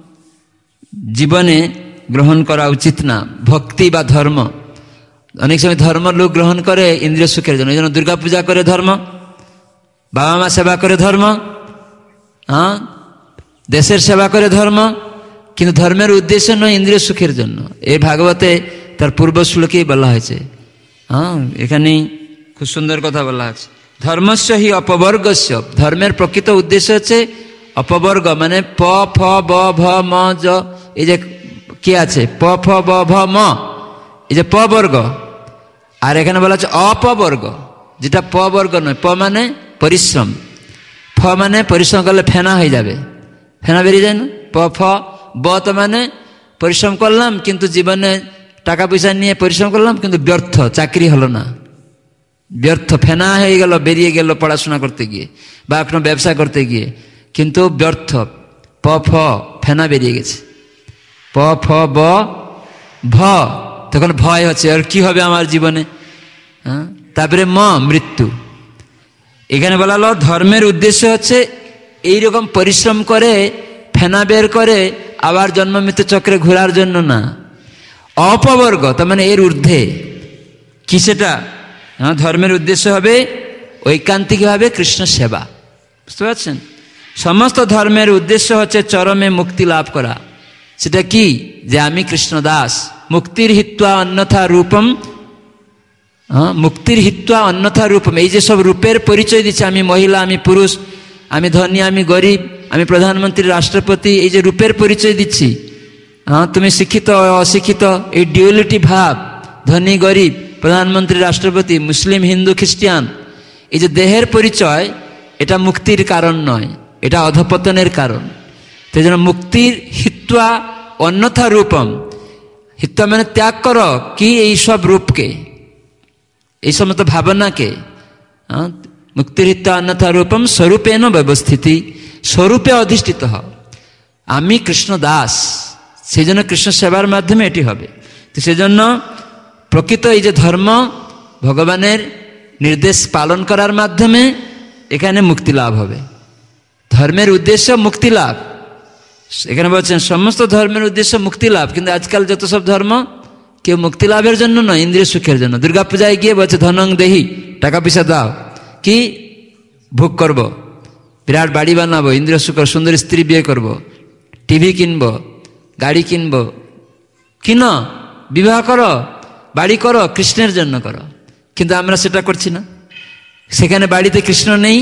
জীবনে গ্রহণ করা উচিত না। ভক্তি বা ধর্ম, অনেক সময় ধর্ম লোক গ্রহণ করে ইন্দ্রিয় সুখের জন্য। এই জন্য দুর্গা পূজা করে ধর্ম, বাবা মা সেবা করে ধর্ম, হ্যাঁ, দেশের সেবা করে ধর্ম, কিন্তু ধর্মের উদ্দেশ্য নয় ইন্দ্রিয় সুখের জন্য। এই ভাগবতে তার পূর্ব শ্লোকেই বলা হয়েছে। হ্যাঁ, এখানেই খুব সুন্দর কথা বলা আছে, ধর্মস্য হি অপবর্গস্য। ধর্মের প্রকৃত উদ্দেশ্য হচ্ছে অপবর্গ, মানে প ফ ব ভ ম জ, এই যে কি আছে প ফ ব ভ ম, এই যে প বর্গ, আর এখানে বলা হচ্ছে অপবর্গ, যেটা প বর্গ নয়। প মানে পরিশ্রম, ফ মানে পরিশ্রম করলে ফেনা হয়ে যাবে, ফেনা বেরিয়ে যায় না। প ফ ব তো মানে পরিশ্রম করলাম, কিন্তু জীবনে টাকা পয়সা নিয়ে পরিশ্রম করলাম, কিন্তু ব্যর্থ, চাকরি হলো না, ব্যর্থ, ফেনা হয়ে গেল, বেরিয়ে গেল পড়াশোনা করতে গিয়ে বা কোনো ব্যবসা করতে গিয়ে, কিন্তু ব্যর্থ। প ফ ফেনা বেরিয়ে গেছে, প ফ ব ভ, তখন ভয় হচ্ছে, আর কি হবে আমার জীবনে। হ্যাঁ, তারপরে ম মৃত্যু। এখানে বলা হলো ধর্মের উদ্দেশ্য হচ্ছে এইরকম পরিশ্রম করে ফেনা বের করে আবার জন্ম মৃত্যু চক্রে ঘোরার জন্য না। অপবর্গ তার মানে এর ঊর্ধ্বে কি সেটা? হ্যাঁ, ধর্মের উদ্দেশ্য হবে ঐকান্তিকভাবে কৃষ্ণ সেবা। বুঝতে পারছেন? সমস্ত ধর্মের উদ্দেশ্য হচ্ছে চরমে মুক্তি লাভ করা। সেটা কি? যে আমি কৃষ্ণ দাস, মুক্তির হিত্বা অন্যথা রূপম, হ্যাঁ, মুক্তির হিত্বা অন্যথা রূপম। এই যে সব রূপের পরিচয় দিচ্ছে, আমি মহিলা, আমি পুরুষ, আমি ধনী, আমি গরিব, আমি প্রধানমন্ত্রী, রাষ্ট্রপতি, এই যে রূপের পরিচয় দিচ্ছি, হ্যাঁ, তুমি শিক্ষিত অশিক্ষিত, এই ডিউয়ালিটি ভাব, ধনী গরিব, প্রধানমন্ত্রী রাষ্ট্রপতি, মুসলিম হিন্দু খ্রিস্টান, এই যে দেহের পরিচয়, এটা মুক্তির কারণ নয়, এটা অধপতনের কারণ। সেই জন্য মুক্তির হিত্বা অন্যথা রূপম, হিত্বা মানে ত্যাগ কর কি এইসব রূপকে, এই সমস্ত ভাবনাকে। মুক্তির হিত্বা অন্যথা রূপম স্বরূপেণ ব্যবস্থিতি, স্বরূপে অধিষ্ঠিত হও। আমি কৃষ্ণ দাস, সেই জন্য কৃষ্ণ সেবার মাধ্যমে এটি হবে। তো সেজন্য প্রকৃত এই যে ধর্ম, ভগবানের নির্দেশ পালন করার মাধ্যমে এখানে মুক্তি লাভ হবে। ধর্মের উদ্দেশ্য মুক্তি লাভ। এখানে বলছেন সমস্ত ধর্মের উদ্দেশ্য মুক্তি লাভ, কিন্তু আজকাল যত সব ধর্ম কেউ মুক্তি লাভের জন্য নয়, ইন্দ্রিয় সুখের জন্য। দুর্গা পূজায় গিয়ে বলছে ধনং দেহি, টাকা পয়সা দাও, কি ভোগ করব, বিরাট বাড়ি বানাবো, ইন্দ্রিয় সুখ, সুন্দর স্ত্রী বিয়ে করব, টিভি কিনবো, গাড়ি কিনবো। কিন, বিবাহ করো, বাড়ি করো, কৃষ্ণের জন্য করো। কিন্তু আমরা সেটা করছি না। সেখানে বাড়িতে কৃষ্ণ নেই,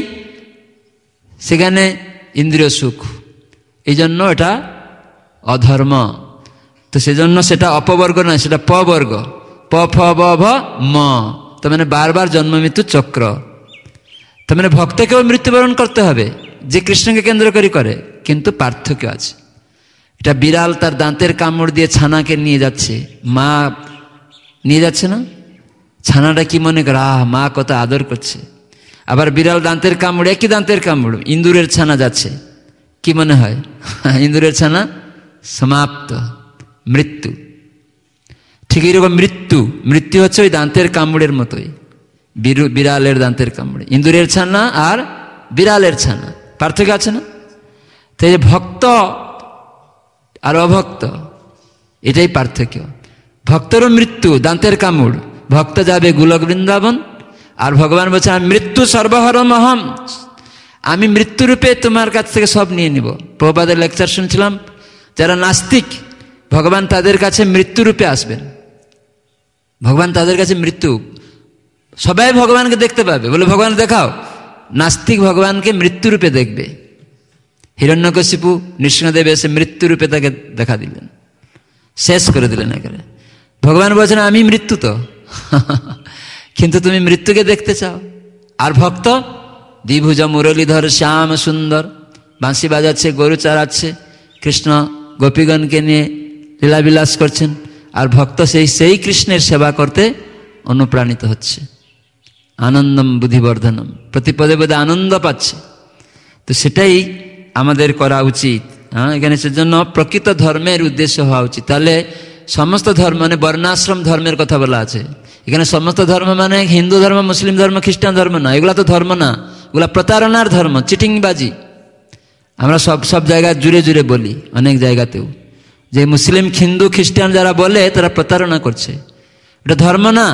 সেখানে ইন্দ্রিয় সুখ, এই জন্য এটা অধর্ম। তো সেজন্য সেটা অপবর্গ নয়, সেটা পবর্গ, প ফ ব ভ ম, তার মানে বারবার জন্ম মৃত্যু চক্র। তার মানে ভক্তকেও মৃত্যুবরণ করতে হবে যে কৃষ্ণকে কেন্দ্র করে করে, কিন্তু পার্থক্য আছে। এটা বিড়াল তার দাঁতের কামড় দিয়ে ছানাকে নিয়ে যাচ্ছে, মা নিয়ে যাচ্ছে না, ছানাটা কি মনে করে আহ মা কত আদর করছে। আবার বিড়াল দাঁতের কামড়, একই দাঁতের কামড়, ইঁদুরের ছানা যাচ্ছে, কি মনে হয় ইঁদুরের ছানা সমাপ্ত, মৃত্যু। ঠিক এইরকম মৃত্যু, মৃত্যু হচ্ছে ওই দাঁতের কামড়ের মতোই, বিড়ালের দাঁতের কামড়ে। ইঁদুরের ছানা আর বিড়ালের ছানা পার্থক্য আছে না? তাই যে ভক্ত আর অভক্ত, এটাই পার্থক্য। ভক্তেরও মৃত্যু দাঁতের কামড়, ভক্ত যাবে গোলক বৃন্দাবন, আর ভগবান বলছে আমি মৃত্যু সর্বহরম অহম, আমি মৃত্যুরূপে তোমার কাছ থেকে সব নিয়ে নিব। প্রভুপাদের লেকচার শুনছিলাম, যারা নাস্তিক ভগবান তাদের কাছে মৃত্যুরূপে আসবেন। ভগবান তাদের কাছে মৃত্যু, সবাই ভগবানকে দেখতে পাবে, বলে ভগবান দেখাও। নাস্তিক ভগবানকে মৃত্যুরূপে দেখবে। হিরণ্যকশিপু নৃসিংহদেব এসে মৃত্যুরূপে তাকে দেখা দিলেন, শেষ করে দিলেন একেবারে। ভগবান বলছেন আমি মৃত্যু তো কিন্তু তুমি মৃত্যুকে দেখতে চাও। আর ভক্ত দ্বিভুজ মুরলীধর শ্যাম সুন্দর, বাঁশি বাজাচ্ছে, গরু চারাচ্ছে, কৃষ্ণ গোপীগণকে নিয়ে লীলাবিলাস করছেন, আর ভক্ত সেই সেই কৃষ্ণের সেবা করতে অনুপ্রাণিত হচ্ছে। আনন্দম বুদ্ধিবর্ধনম, প্রতি পদে পদে আনন্দ পাচ্ছে। তো সেটাই আমাদের করা উচিত। হ্যাঁ, এখানে সেজন্য প্রকৃত ধর্মের উদ্দেশ্য হওয়া উচিত। তাহলে সমস্ত ধর্ম মানে বর্ণাশ্রম ধর্মের কথা বলা আছে এখানে। সমস্ত ধর্ম মানে হিন্দু ধর্ম, মুসলিম ধর্ম, খ্রিস্টান ধর্ম না, এগুলা তো ধর্ম না, এগুলা প্রতারণার ধর্ম, চিটিংবাজি। আমরা সব সব জায়গায় জুড়ে জুড়ে বলি, অনেক জায়গাতেও, যে মুসলিম, হিন্দু, খ্রিস্টান যারা বলে তারা প্রতারণা করছে। এটা ধর্ম না।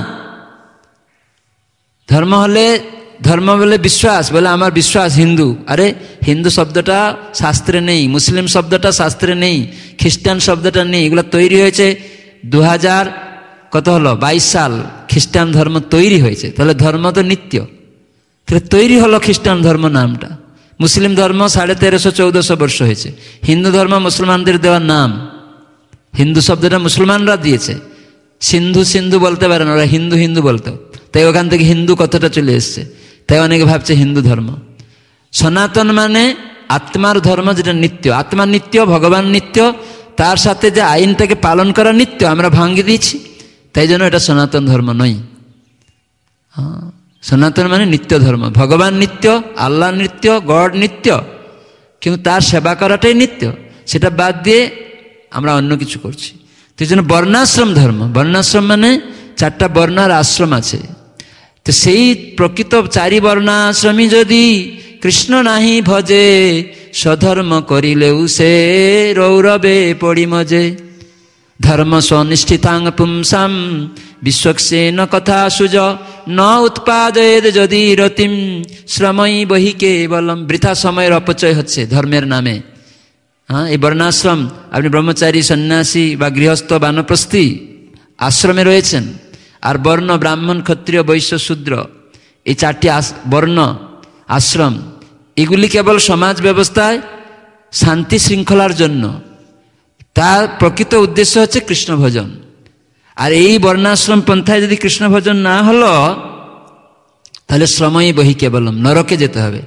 ধর্ম হলে, ধর্ম বলে বিশ্বাস, বলে আমার বিশ্বাস হিন্দু। আরে হিন্দু শব্দটা শাস্ত্রে নেই, মুসলিম শব্দটা শাস্ত্রে নেই, খ্রিস্টান শব্দটা নেই। এগুলো তৈরি হয়েছে দু হাজার কত হলো বাইশ সাল খ্রিস্টান ধর্ম তৈরি হয়েছে। তাহলে ধর্ম তো নিত্য, তাহলে তৈরি হলো খ্রিস্টান ধর্ম নামটা। মুসলিম ধর্ম সাড়ে তেরোশো চৌদশো বর্ষ হয়েছে। হিন্দু ধর্ম মুসলমানদের দেওয়ার নাম, হিন্দু শব্দটা মুসলমানরা দিয়েছে। সিন্ধু সিন্ধু বলতে পারে না, ওরা হিন্দু হিন্দু বলতো, তাই ওখান থেকে হিন্দু কথাটা চলে এসছে। তাই অনেকে ভাবছে হিন্দু ধর্ম। সনাতন মানে আত্মার ধর্ম, যেটা নিত্য। আত্মা নিত্য, ভগবান নিত্য, তার সাথে যে আইনটাকে পালন করা নিত্য, আমরা ভাঙ্গি দিয়েছি, তাই জন্য এটা সনাতন ধর্ম নয়। হ্যাঁ, সনাতন মানে নিত্য ধর্ম। ভগবান নিত্য, আল্লাহ নিত্য, গড নিত্য, কিন্তু তার সেবা করাটাই নিত্য। সেটা বাদ দিয়ে আমরা অন্য কিছু করছি। তো এই জন্য বর্ণাশ্রম ধর্ম। বর্ণাশ্রম মানে চারটা বর্ণার আশ্রম আছে। তো সেই প্রকৃত চারি বর্ণাশ্রমী যদি কৃষ্ণ নাহি ভজে, স্বধর্ম করিলেও সে রৌরবে পড়ি মজে। ধর্ম স্বনিষ্ঠিতাং পুংসাম বিশ্বক্সেন কথা সুজ, ন উৎপাদয়েদ যদি রতিম শ্রমই বহি কেবলম। বৃথা সময়ের অপচয় হচ্ছে ধর্মের নামে। হ্যাঁ, এই বর্ণাশ্রম, আপনি ব্রহ্মচারী, সন্ন্যাসী বা গৃহস্থ, বানপ্রস্থি আশ্রমে রয়েছেন, আর বর্ণ ব্রাহ্মণ, ক্ষত্রিয়, বৈশ্য, শূদ্র, এই চারটি বর্ণ আশ্রম, এগুলি কেবল সমাজ ব্যবস্থায় শান্তি শৃঙ্খলার জন্য। তার প্রকৃত উদ্দেশ্য হচ্ছে কৃষ্ণ ভজন। আর এই বর্ণাশ্রম পন্থায় যদি কৃষ্ণ ভজন না হলো, তাহলে শ্রমই বহি কেবলম, নরকে যেতে হবে।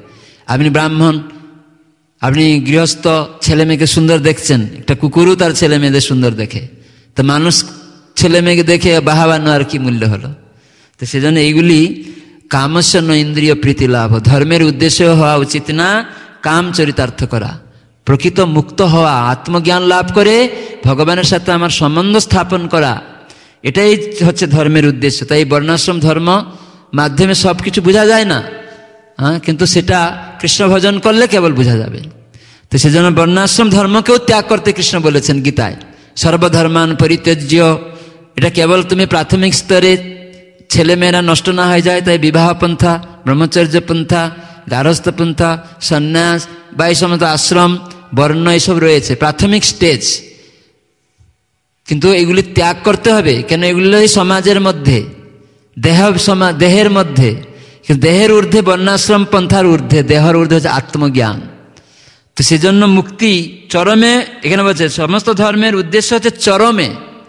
আপনি ব্রাহ্মণ, আপনি গৃহস্থ, ছেলে মেয়েকে সুন্দর দেখছেন, একটা কুকুরও তার ছেলে মেয়েদের সুন্দর দেখে, তো মানুষ ছেলে মেয়েকে দেখে বাহাবা নেওয়ার কি মূল্য হলো? তো সেজন্য এইগুলি কামস্য ন ইন্দ্রিয় প্রীতি লাভ, ধর্মের উদ্দেশ্য হওয়া উচিত না কাম চরিতার্থ করা, প্রকৃত মুক্ত হওয়া, আত্মজ্ঞান লাভ করে ভগবানের সাথে আমার সম্বন্ধ স্থাপন করা, এটাই হচ্ছে ধর্মের উদ্দেশ্য। তাই বর্ণাশ্রম ধর্ম মাধ্যমে সব কিছু বোঝা যায় না, হ্যাঁ, কিন্তু সেটা কৃষ্ণ ভজন করলে কেবল বোঝা যাবে। তো সেজন্য বর্ণাশ্রম ধর্মকেও ত্যাগ করতে কৃষ্ণ বলেছেন গীতায়, সর্বধর্মান পরিত্যাজ্য। এটা কেবল তুমি প্রাথমিক স্তরে ছেলেমেয়েরা নষ্ট না হয়ে যায় তাই বিবাহ পন্থা, ব্রহ্মচর্য পন্থা, গারস্থ পন্থা, সন্ন্যাস বা এই সমস্ত আশ্রম বর্ণ এসব রয়েছে প্রাথমিক স্টেজ, কিন্তু এগুলি ত্যাগ করতে হবে। কেন? এগুলোই সমাজের মধ্যে, দেহ সমাজ দেহের মধ্যে, কিন্তু দেহের ঊর্ধ্বে বর্ণাশ্রম পন্থার ঊর্ধ্বে, দেহের ঊর্ধ্বে হচ্ছে আত্মজ্ঞান। তো সেজন্য মুক্তি চরমে, এখানে বলছে সমস্ত ধর্মের উদ্দেশ্য হচ্ছে চরমে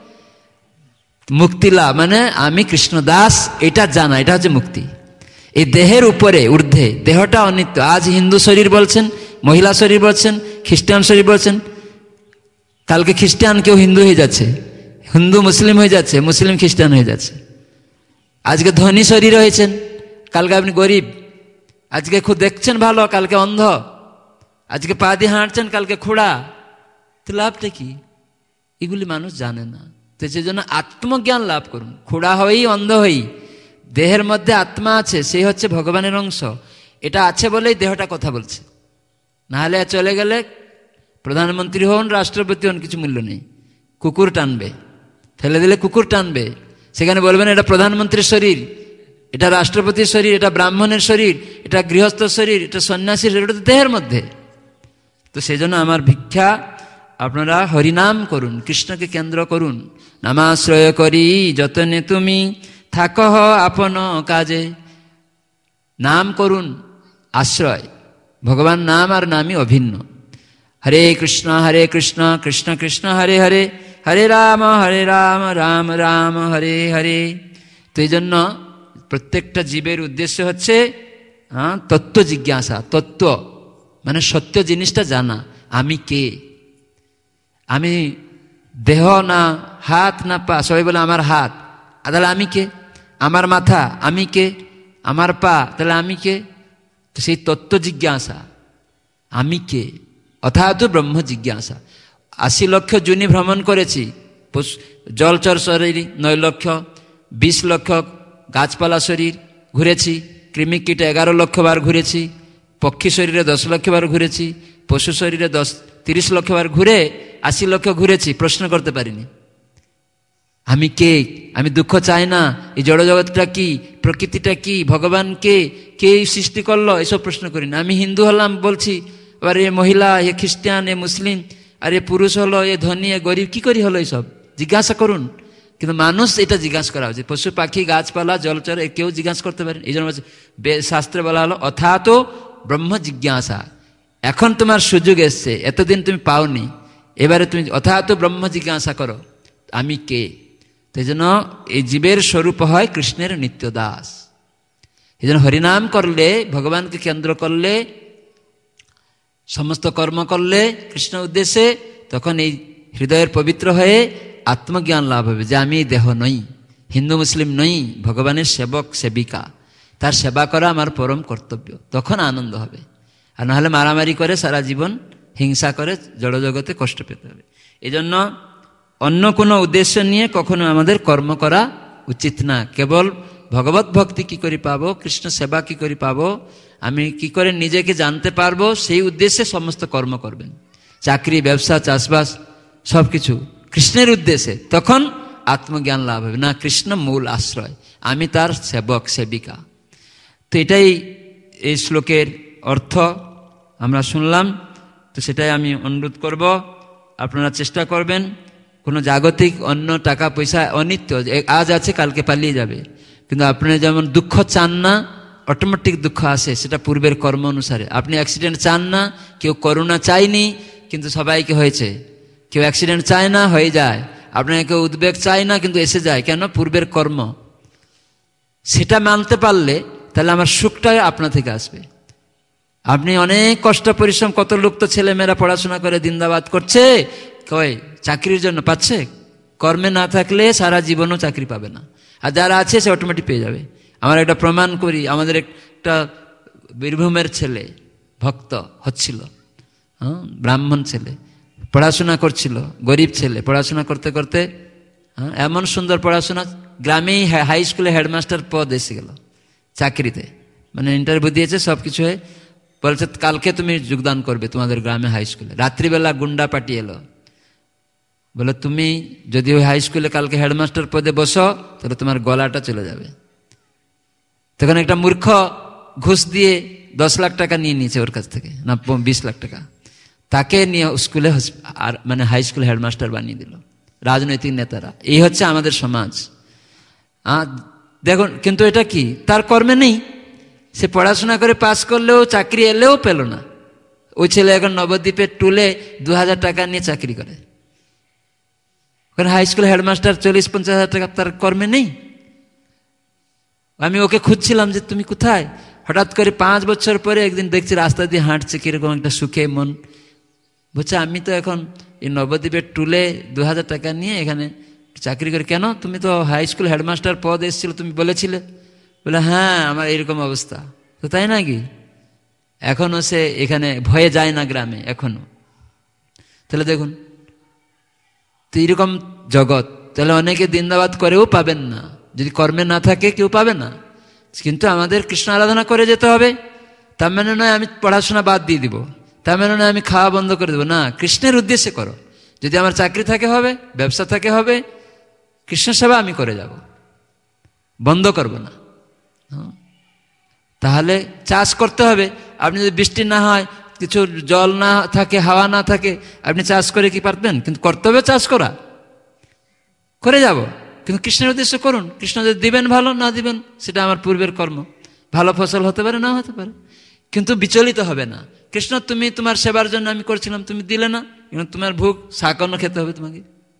মুক্তি লাভ, মানে আমি কৃষ্ণ দাস এটা জানা, এটা হচ্ছে মুক্তি। এই দেহের উপরে ঊর্ধ্বে, দেহটা অনিত্য। আজ হিন্দু শরীর বলছেন, মহিলা শরীর বলছেন, খ্রিস্টান শরীর বলছেন, কালকে খ্রিস্টান কেউ হিন্দু হয়ে যাচ্ছে, হিন্দু মুসলিম হয়ে যাচ্ছে, মুসলিম খ্রিস্টান হয়ে যাচ্ছে। আজকে ধনী শরীর হয়েছেন, কালকে আপনি গরিব। আজকে খুব দেখছেন ভালো, কালকে অন্ধ। আজকে পা দিয়ে হাঁটছেন, কালকে খোড়া। তো লাভটা কি? এগুলি মানুষ জানে না। তো সেই জন্য আত্মজ্ঞান লাভ করুন। খোড়া হয়েই অন্ধ হই, দেহের মধ্যে আত্মা আছে, সেই হচ্ছে ভগবানের অংশ। এটা আছে বলেই দেহটা কথা বলছে, নাহলে চলে গেলে প্রধানমন্ত্রী হন, রাষ্ট্রপতি হন, কিছু মূল্য নেই। কুকুর টানবে, ফেলে দিলে কুকুর টানবে। সেখানে বলবেন এটা প্রধানমন্ত্রীর শরীর, এটা রাষ্ট্রপতির শরীর, এটা ব্রাহ্মণের শরীর, এটা গৃহস্থ শরীর, এটা সন্ন্যাসীর শরীর, এটা তো দেহের মধ্যে। তো সেই জন্য আমার ভিক্ষা, আপনারা হরিনাম করুন, কৃষ্ণকে কেন্দ্র করুন। নামাশ্রয় করি যতনে তুমি থাকহ আপন কাজে। নাম করুন আশ্রয়, ভগবান নাম আর নামই অভিন্ন। হরে কৃষ্ণ হরে কৃষ্ণ কৃষ্ণ কৃষ্ণ হরে হরে, হরে রাম হরে রাম রাম রাম হরে হরে। তো এই জন্য প্রত্যেকটা জীবের উদ্দেশ্য হচ্ছে হ্যাঁ তত্ত্ব জিজ্ঞাসা। তত্ত্ব মানে সত্য জিনিসটা জানা। আমি কে? আমি দেহ না হাত না পা? সবাই বলে আমার হাত, তাহলে আমি কে? আমার মাথা, আমি কে? আমার পা, তাহলে আমি কে? তো সেই তত্ত্ব জিজ্ঞাসা, আমি কে, অর্থাৎ ব্রহ্ম জিজ্ঞাসা। আশি লক্ষ জুনি ভ্রমণ করেছি, জলচর শরীর নয় লক্ষ, বিশ লক্ষ গাছপালা শরীর ঘুরেছি, কৃমিকীট এগারো লক্ষ বার ঘুরেছি, পক্ষী শরীরে দশ লক্ষ বার ঘুরেছি, পশু শরীরে দশ তিরিশ লক্ষ বার ঘুরে আশি লক্ষ ঘুরেছি, প্রশ্ন করতে পারিনি আমি কে। আমি দুঃখ চাই না, এই জড় জগৎটা কি, প্রকৃতিটা কি, ভগবান কে, কে সৃষ্টি করলো, এসব প্রশ্ন করি না। আমি হিন্দু হলাম বলছি, আবার এ মহিলা, এ খ্রিস্টান, এ মুসলিম, আর এ পুরুষ হলো, এ ধনী, এ গরিব, কি করি হলো, এইসব জিজ্ঞাসা করুন। কিন্তু মানুষ এটা জিজ্ঞাসা করা উচিত। পশু পাখি গাছপালা জলচর কেউ জিজ্ঞাসা করতে পারেন। এই জন্য শাস্ত্রে বলা হলো অথাত ব্রহ্ম জিজ্ঞাসা। এখন তোমার সুযোগ এসছে, এতদিন তুমি পাওনি, এবারে তুমি অথাত ব্রহ্ম জিজ্ঞাসা করো, আমি কে। সেই জন্য এই জীবের স্বরূপ হয় কৃষ্ণের নিত্য দাস। এই জন্য হরিনাম করলে, ভগবানকে কেন্দ্র করলে, সমস্ত কর্ম করলে কৃষ্ণ উদ্দেশ্যে, তখন এই হৃদয়ের পবিত্র হয়ে আত্মজ্ঞান লাভ হবে যে আমি দেহ নই, হিন্দু মুসলিম নই, ভগবানের সেবক সেবিকা, তার সেবা করা আমার পরম কর্তব্য। তখন আনন্দ হবে। আর নাহলে মারামারি করে সারা জীবন হিংসা করে জড়জগতে কষ্ট পেতে হবে। এই জন্য অন্য কোনো উদ্দেশ্য নিয়ে কখনো আমাদের কর্ম করা উচিত না। কেবল ভগবত ভক্তি কি করে পাবো, কৃষ্ণ সেবা কি করে পাবো, আমি কি করে নিজেকে জানতে পারবো, সেই উদ্দেশ্যে সমস্ত কর্ম করবেন। চাকরি, ব্যবসা, চাষবাস সব কিছু কৃষ্ণের উদ্দেশ্যে, তখন আত্মজ্ঞান লাভ হবে। না, কৃষ্ণ মূল আশ্রয়, আমি তার সেবক সেবিকা। তো এটাই এই শ্লোকের অর্থ আমরা শুনলাম। তো সেটাই আমি অনুরোধ করব, আপনারা চেষ্টা করবেন। কোনো জাগতিক অন্য টাকা পয়সা অনিত্য, আজ আছে কালকে পালিয়ে যাবে, কিন্তু আপনি যেমন দুঃখ চান না, অটোমেটিক দুঃখ আসে, সেটা পূর্বের কর্ম অনুসারে। আপনি অ্যাক্সিডেন্ট চান না, কেউ করোনা চায়নি কিন্তু সবাইকে হয়েছে, কেউ অ্যাক্সিডেন্ট চায় না, হয়ে যায়। আপনাকে কেউ উদ্বেগ চায় না কিন্তু এসে যায়, কেন? পূর্বের কর্ম। সেটা মানতে পারলে তাহলে আমার সুখটা আপনা থেকে আসবে। আপনি অনেক কষ্ট পরিশ্রম, কত লোক তো ছেলেমেয়েরা পড়াশোনা করে দিনদাবাদ করছে, কয় চাকরির জন্য পাচ্ছে। কর্মে না থাকলে সারা জীবনও চাকরি পাবে না, আর যারা আছে সে অটোমেটিক পেয়ে যাবে। আমার একটা প্রমাণ করি, আমাদের একটা বীরভূমের ছেলে ভক্ত হচ্ছিল, হ্যাঁ, ব্রাহ্মণ ছেলে, পড়াশোনা করছিল, গরিব ছেলে, পড়াশোনা করতে করতে হ্যাঁ এমন সুন্দর পড়াশোনা, গ্রামেই হাই স্কুলে হেডমাস্টার পদ এসে গেল চাকরিতে, মানে ইন্টারভিউ দিয়েছে, সব কিছু হয়ে বলছে কালকে তুমি যোগদান করবে তোমাদের গ্রামে হাই স্কুলে। রাত্রিবেলা গুন্ডা পাঠিয়ে এলো, বলে তুমি যদি ওই হাই স্কুলে কালকে হেডমাস্টার পদে বসো তাহলে তোমার গলাটা চলে যাবে। তখন একটা মূর্খ ঘুষ দিয়ে দশ লাখ টাকা নিয়ে নিয়েছে ওর কাছ থেকে, না বিশ লাখ টাকা, তাকে নিয়ে স্কুলে আর মানে হাই স্কুল হেডমাস্টার বানিয়ে দিল রাজনৈতিক নেতারা। এই হচ্ছে আমাদের সমাজ। দেখুন, কিন্তু এটা কি তার কর্মে নেই, সে পড়াশোনা করে পাস করলেও চাকরি এলেও পেল না। ওই ছেলে এখন নবদ্বীপের টুলে দু হাজার টাকা নিয়ে চাকরি করে, ওখানে হাই স্কুল হেডমাস্টার চল্লিশ পঞ্চাশ হাজার টাকা তার কর্মে নেই। আমি ওকে খুঁজছিলাম যে তুমি কোথায়, হঠাৎ করে পাঁচ বছর পরে একদিন দেখছি রাস্তা দিয়ে হাঁটছে, কিরকম একটা সুখে মন। বলছে আমি তো এখন এই নবদ্বীপের টুলে দু হাজার টাকা নিয়ে এখানে চাকরি করি। কেন, তুমি তো হাই স্কুল হেডমাস্টার পদ এসেছিল, তুমি বলেছিলে। বলে হ্যাঁ আমার এইরকম অবস্থা। তো তাই নাকি, এখনো সে এখানে ভয়ে যায় না গ্রামে এখনো। তাহলে দেখুন তো এইরকম জগৎ, তাহলে অনেকে দিনদাবাদ করেও পাবেন না, যদি কর্মে না থাকে কেউ পাবে না। কিন্তু আমাদের কৃষ্ণ আরাধনা করে যেতে হবে। তার মানে নয় আমি পড়াশোনা বাদ দিয়ে দিব, তার মানে নয় আমি খাওয়া বন্ধ করে দেবো, না, কৃষ্ণের উদ্দেশ্যে করো। যদি আমার চাকরি থাকে হবে, ব্যবসা থাকে হবে, কৃষ্ণ সেবা আমি করে যাব, বন্ধ করব না। তাহলে চাষ করতে হবে। আপনি যদি বৃষ্টি না হয়, কিছু জল না থাকে, হাওয়া না থাকে, আপনি চাষ করে কি পারবেন? কিন্তু কর্তব্য চাষ করা, করে যাব, কিন্তু কৃষ্ণের উদ্দেশ্যে করুন। কৃষ্ণ যদি দিবেন ভালো, না দিবেন সেটা আমার পূর্বের কর্ম, ভালো ফসল হতে পারে না হতে পারে, কিন্তু বিচলিত হবে না। কৃষ্ণ তুমি তোমার সেবার জন্য আমি করছিলাম, তুমি দিলে না, কিন্তু তোমার ভোগ শাকন্য খেতে হবে তোমাকে।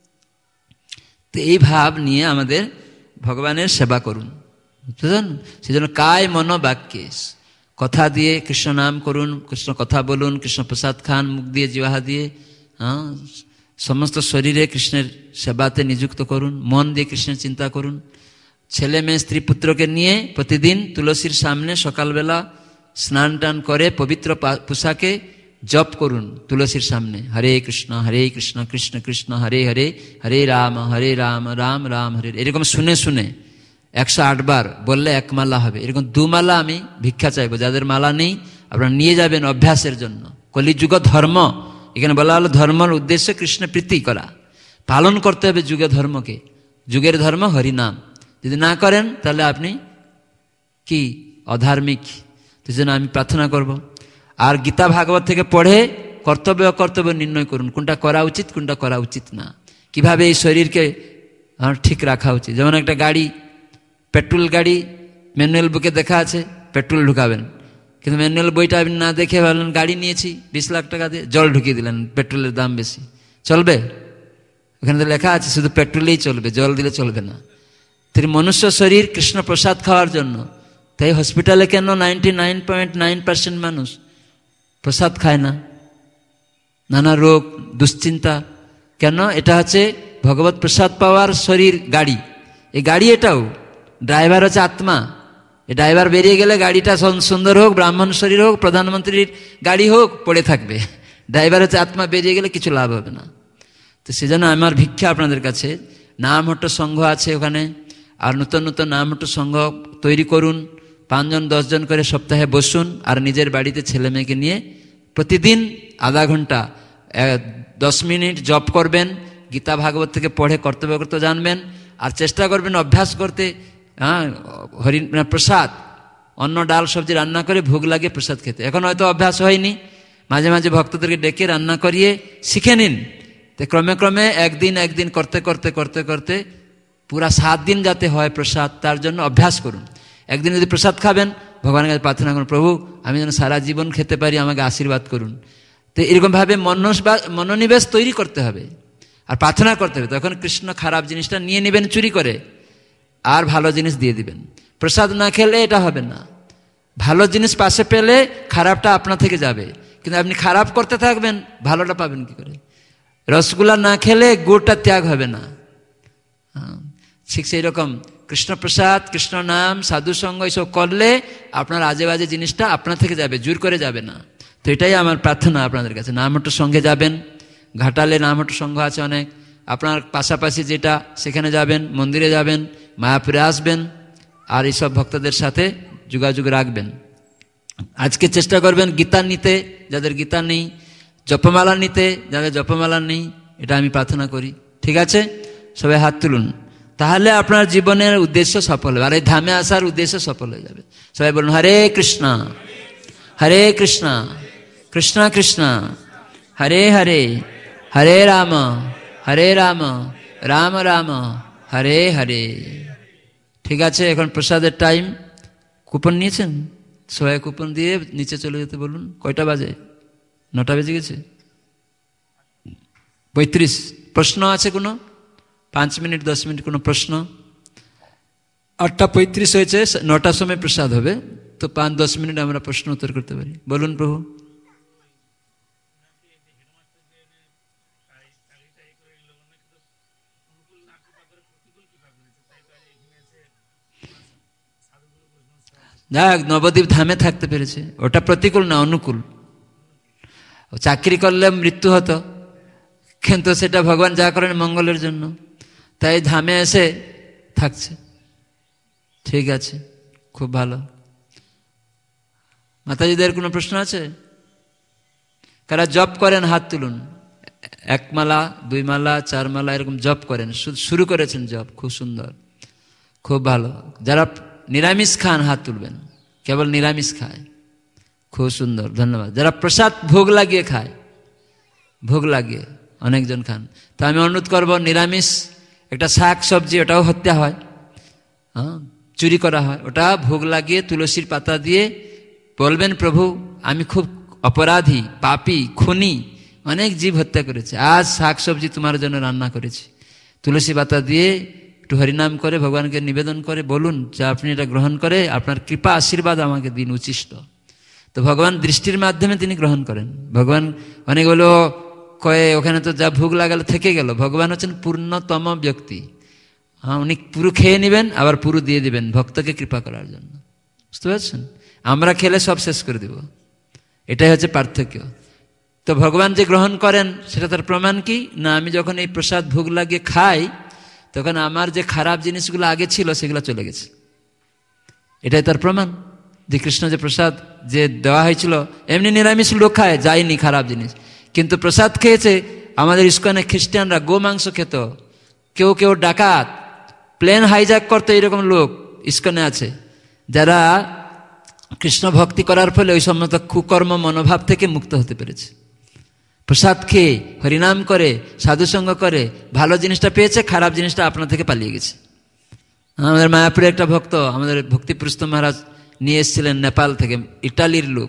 তো এই ভাব নিয়ে আমাদের ভগবানের সেবা করুন, বুঝলেন? সেজন্য কায় মন বাক্যে, কথা দিয়ে কৃষ্ণ নাম করুন, কৃষ্ণ কথা বলুন, কৃষ্ণ প্রসাদ খান মুখ দিয়ে জিহ্বা দিয়ে, হ্যাঁ, সমস্ত শরীরে কৃষ্ণের সেবাতে নিযুক্ত করুন, মন দিয়ে কৃষ্ণের চিন্তা করুন। ছেলে মেয়ে স্ত্রী পুত্রকে নিয়ে প্রতিদিন তুলসীর সামনে সকালবেলা স্নান টান করে পবিত্র পোশাকে জপ করুন তুলসীর সামনে, হরে কৃষ্ণ হরে কৃষ্ণ কৃষ্ণ কৃষ্ণ হরে হরে, হরে রাম হরে রাম রাম রাম হরে। এরকম শুনে শুনে একশো আট বার বললে এক মালা হবে। এরকম দু মালা আমি ভিক্ষা চাইবো, যাদের মালা নেই আপনারা নিয়ে যাবেন অভ্যাসের জন্য। কলিযুগ ধর্ম, এখানে বলা হলো ধর্মের উদ্দেশ্য কৃষ্ণ প্রীতি করা, পালন করতে হবে যুগে ধর্মকে। যুগের ধর্ম হরিনাম, যদি না করেন তাহলে আপনি কি অধার্মিক। তো জন্য আমি প্রার্থনা করব। আর গীতা ভাগবত থেকে পড়ে কর্তব্য অকর্তব্য নির্ণয় করুন, কোনটা করা উচিত কোনটা করা উচিত না, কিভাবে এই শরীরকে ঠিক রাখা উচিত। যেমন একটা গাড়ি, পেট্রোল গাড়ি, ম্যানুয়াল বুকে দেখা আছে পেট্রোল ঢুকাবেন, কিন্তু ম্যানুয়াল বইটা আপনি না দেখে ভাবলেন গাড়ি নিয়েছি বিশ লাখ টাকা দিয়ে, জল ঢুকিয়ে দিলেন, পেট্রোলের দাম বেশি, চলবে? ওখানে তো লেখা আছে শুধু পেট্রোলেই চলবে, জল দিলে চলবে না। তিনি মনুষ্য শরীর কৃষ্ণ প্রসাদ খাওয়ার জন্য, তাই হসপিটালে কেন ninety nine point nine percent মানুষ প্রসাদ খায় না, নানা রোগ দুশ্চিন্তা কেন? এটা হচ্ছে ভগবত প্রসাদ পাওয়ার শরীর গাড়ি। এই গাড়ি এটাও, ড্রাইভার হচ্ছে আত্মা। এই ড্রাইভার বেরিয়ে গেলে গাড়িটা সুন্দর হোক, ব্রাহ্মণ শরীর হোক, প্রধানমন্ত্রীর গাড়ি হোক, পড়ে থাকবে। ড্রাইভার হচ্ছে আত্মা, বেরিয়ে গেলে কিছু লাভ হবে না। তো সেজন্য আমার ভিক্ষা আপনাদের কাছে, নামহট্ট সংঘ আছে ওখানে, আর নতুন নতুন নামহট্ট সংঘ তৈরি করুন, পাঁচজন দশজন করে সপ্তাহে বসুন, আর নিজের বাড়িতে ছেলে মেয়েকে নিয়ে প্রতিদিন আধা ঘন্টা দশ মিনিট জপ করবেন, গীতা ভাগবত থেকে পড়ে কর্তব্য করতে জানবেন, আর চেষ্টা করবেন অভ্যাস করতে। হ্যাঁ, হরি প্রসাদ, অন্ন ডাল সবজি রান্না করে ভোগ লাগে প্রসাদ খেতে। এখন হয়তো অভ্যাস হয়নি, মাঝে মাঝে ভক্তদেরকে ডেকে রান্না করিয়ে শিখে নিন। তো ক্রমে ক্রমে একদিন একদিন করতে করতে করতে করতে পুরা সাত দিন যাতে হয় প্রসাদ, তার জন্য অভ্যাস করুন। একদিন যদি প্রসাদ খাবেন, ভগবানের কাছে প্রার্থনা করুন, প্রভু আমি যেন সারা জীবন খেতে পারি, আমাকে আশীর্বাদ করুন। তো এরকমভাবে মনোনিবেশ তৈরি করতে হবে আর প্রার্থনা করতে হবে। তখন কৃষ্ণ খারাপ জিনিসটা নিয়ে নেবেন চুরি করে, আর ভালো জিনিস দিয়ে দিবেন। প্রসাদ না খেলে এটা হবে না। ভালো জিনিস পাশে পেলে খারাপটা আপনা থেকে যাবে, কিন্তু আপনি খারাপ করতে থাকবেন, ভালোটা পাবেন কি করে? রসগোল্লা না খেলে গুড়টা ত্যাগ হবে না। ঠিক সেই রকম কৃষ্ণপ্রসাদ, কৃষ্ণ নাম, সাধুসঙ্গ এসব করলে আপনার আজে বাজে জিনিসটা আপনা থেকে যাবে, জোর করে যাবে না। তো এটাই আমার প্রার্থনা আপনাদের কাছে। নামহট্ট সঙ্গে যাবেন, ঘাটালে নামহট্ট সংঘ আছে অনেক, আপনার পাশাপাশি যেটা সেখানে যাবেন, মন্দিরে যাবেন, মায়াপুরে আসবেন, আর এইসব ভক্তদের সাথে যোগাযোগ রাখবেন। আজকে চেষ্টা করবেন গীতা নিতে, যাদের গীতা নেই, জপমালা নিতে, যাদের জপমালা নেই, এটা আমি প্রার্থনা করি। ঠিক আছে, সবাই হাত তুলুন, তাহলে আপনার জীবনের উদ্দেশ্য সফল হবে, আর এই ধামে আসার উদ্দেশ্য সফল হয়ে যাবে। সবাই বলুন হরে কৃষ্ণ হরে কৃষ্ণ কৃষ্ণ কৃষ্ণ হরে হরে, হরে রাম হরে রাম রাম রাম হরে হরে। ঠিক আছে, এখন প্রসাদের টাইম। কুপন নিয়েছেন? সবাই কুপন দিয়ে নিচে চলে যেতে বলুন। কয়টা বাজে? নটা বেজে গেছে, পঁয়ত্রিশ। প্রশ্ন আছে কোনো? পাঁচ মিনিট দশ মিনিট কোনো প্রশ্ন? আটটা পঁয়ত্রিশ হয়েছে, নটার সময় প্রসাদ হবে, তো পাঁচ দশ মিনিট আমরা প্রশ্ন উত্তর করতে পারি। বলুন প্রভু। যাক, নবদ্বীপ ধামে থাকতে পেরেছে, ওটা প্রতিকূল না, অনুকূল। চাকরি করলে মৃত্যু হতো, কিন্তু সেটা ভগবান যা করেন মঙ্গলের জন্য, তাই ধামে এসে থাকছে। ঠিক আছে, খুব ভালো। মাতাজিদের কোনো প্রশ্ন আছে? কারা জপ করেন হাত তুলুন। এক মালা, দুই মালা, চার মালা এরকম জপ করেন, শুরু করেছেন জপ, খুব সুন্দর, খুব ভালো। যারা নিরামিষ খান হাত তুলবেন, কেবল নিরামিষ খায়, খুব সুন্দর, ধন্যবাদ। যারা প্রসাদ ভোগ লাগিয়ে খায়, ভোগ লাগিয়ে অনেকজন খান, তো আমি অনুরোধ করব নিরামিষ একটা শাক সবজি, ওটাও হত্যা হয়, হ্যাঁ চুরি করা হয়, ওটা ভোগ লাগিয়ে তুলসীর পাতা দিয়ে বলবেন প্রভু আমি খুব অপরাধী, পাপী, খুনি, অনেক জীব হত্যা করেছে, আজ শাক সবজি তোমার জন্য রান্না করেছি। তুলসী পাতা দিয়ে একটু হরিনাম করে ভগবানকে নিবেদন করে বলুন যে আপনি এটা গ্রহণ করে আপনার কৃপা আশীর্বাদ আমাকে দিন উচ্ছিষ্ট। তো ভগবান দৃষ্টির মাধ্যমে তিনি গ্রহণ করেন। ভগবান অনেক হলো কয়ে ওখানে তো যা ভোগ লাগালো থেকে গেল, ভগবান হচ্ছেন পূর্ণতম ব্যক্তি। হ্যাঁ, উনি পুরো খেয়ে নেবেন আবার পুরো দিয়ে দিবেন ভক্তকে কৃপা করার জন্য, বুঝতে পারছেন? আমরা খেলে সব শেষ করে দেব, এটাই হচ্ছে পার্থক্য। তো ভগবান যে গ্রহণ করেন সেটা তার প্রমাণ কি না, আমি যখন এই প্রসাদ ভোগ লাগিয়ে খাই তখন আমার যে খারাপ জিনিসগুলো আগে ছিল সেগুলো চলে গেছে, এটাই তার প্রমাণ। যে কৃষ্ণ যে প্রসাদ যে দেওয়া হয়েছিল, এমনি নিরামিষ লোক খায়, যায়নি খারাপ জিনিস, কিন্তু প্রসাদ খেয়েছে। আমাদের ইস্কনে খ্রিস্টানরা গো মাংস খেত, কেউ কেউ ডাকাত, প্লেন হাইজ্যাক করতো, এরকম লোক ইস্কনে আছে, যারা কৃষ্ণ ভক্তি করার ফলে ওই সমস্ত কুকর্ম মনোভাব থেকে মুক্ত হতে পেরেছে। প্রসাদ খেয়ে হরিনাম করে সাধুসঙ্গ করে ভালো জিনিসটা পেয়েছে, খারাপ জিনিসটা আপনা থেকে পালিয়ে গেছে। আমাদের মায়াপুরে একটা ভক্ত, আমাদের ভক্তিপুরুষ মহারাজ নিয়ে এসেছিলেন নেপাল থেকে, ইটালির লোক,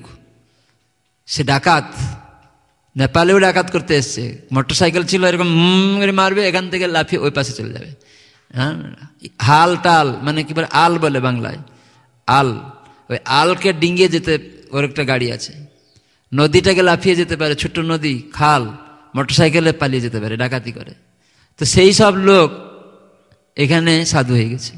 সে ডাকাত, নেপালেও ডাকাত করতে এসছে, মোটর সাইকেল ছিল, এরকম হুম করে মারবে, এখান থেকে লাফিয়ে ওই পাশে চলে যাবে। হ্যাঁ, হাল টাল মানে কি বলে, আল বলে বাংলায়, আল, ওই আলকে ডিঙ্গিয়ে যেতে ওর একটা গাড়ি আছে, নদীটাকে লাফিয়ে যেতে পারে, ছোট্ট নদী, খাল, মোটর সাইকেলে পালিয়ে যেতে পারে, ডাকাতি করে। তো সেই সব লোক এখানে সাধু হয়ে গেছে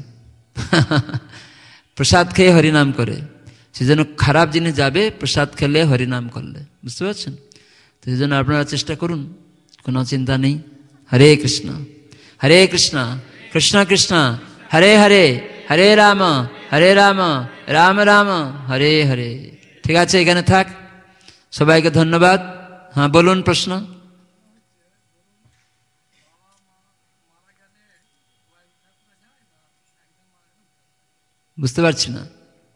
প্রসাদ খেয়ে হরিনাম করে। সেজন্য খারাপ জিনিস যাবে প্রসাদ খেলে হরিনাম করলে, বুঝতে পারছেন? তো সেই জন্য আপনারা চেষ্টা করুন, কোনো চিন্তা নেই। হরে কৃষ্ণ হরে কৃষ্ণ কৃষ্ণ কৃষ্ণ হরে হরে, হরে রাম হরে রাম রাম রাম হরে হরে। ঠিক আছে, এখানে থাক, সবাইকে ধন্যবাদ। হ্যাঁ বলুন প্রশ্ন। বুঝতে পারছি না।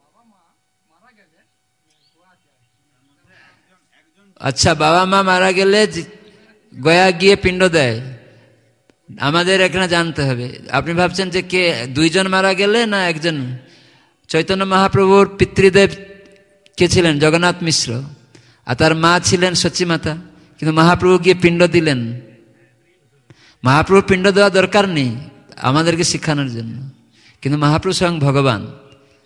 আচ্ছা, বাবা মা মারা গেলে গয়া গিয়ে পিণ্ড দেয়, আমাদের এখানে জানতে হবে। আপনি ভাবছেন যে কে, দুইজন মারা গেলে না একজন? চৈতন্য মহাপ্রভুর পিতৃদেব কে ছিলেন? জগন্নাথ মিশ্র, আর তার মা ছিলেন সচী মাতা, কিন্তু মহাপ্রভু গিয়ে পিণ্ড দিলেন। মহাপ্রভু পিণ্ড দেওয়া দরকার নেই আমাদেরকে শিখানোর জন্য, কিন্তু মহাপ্রভু স্বয়ং ভগবান,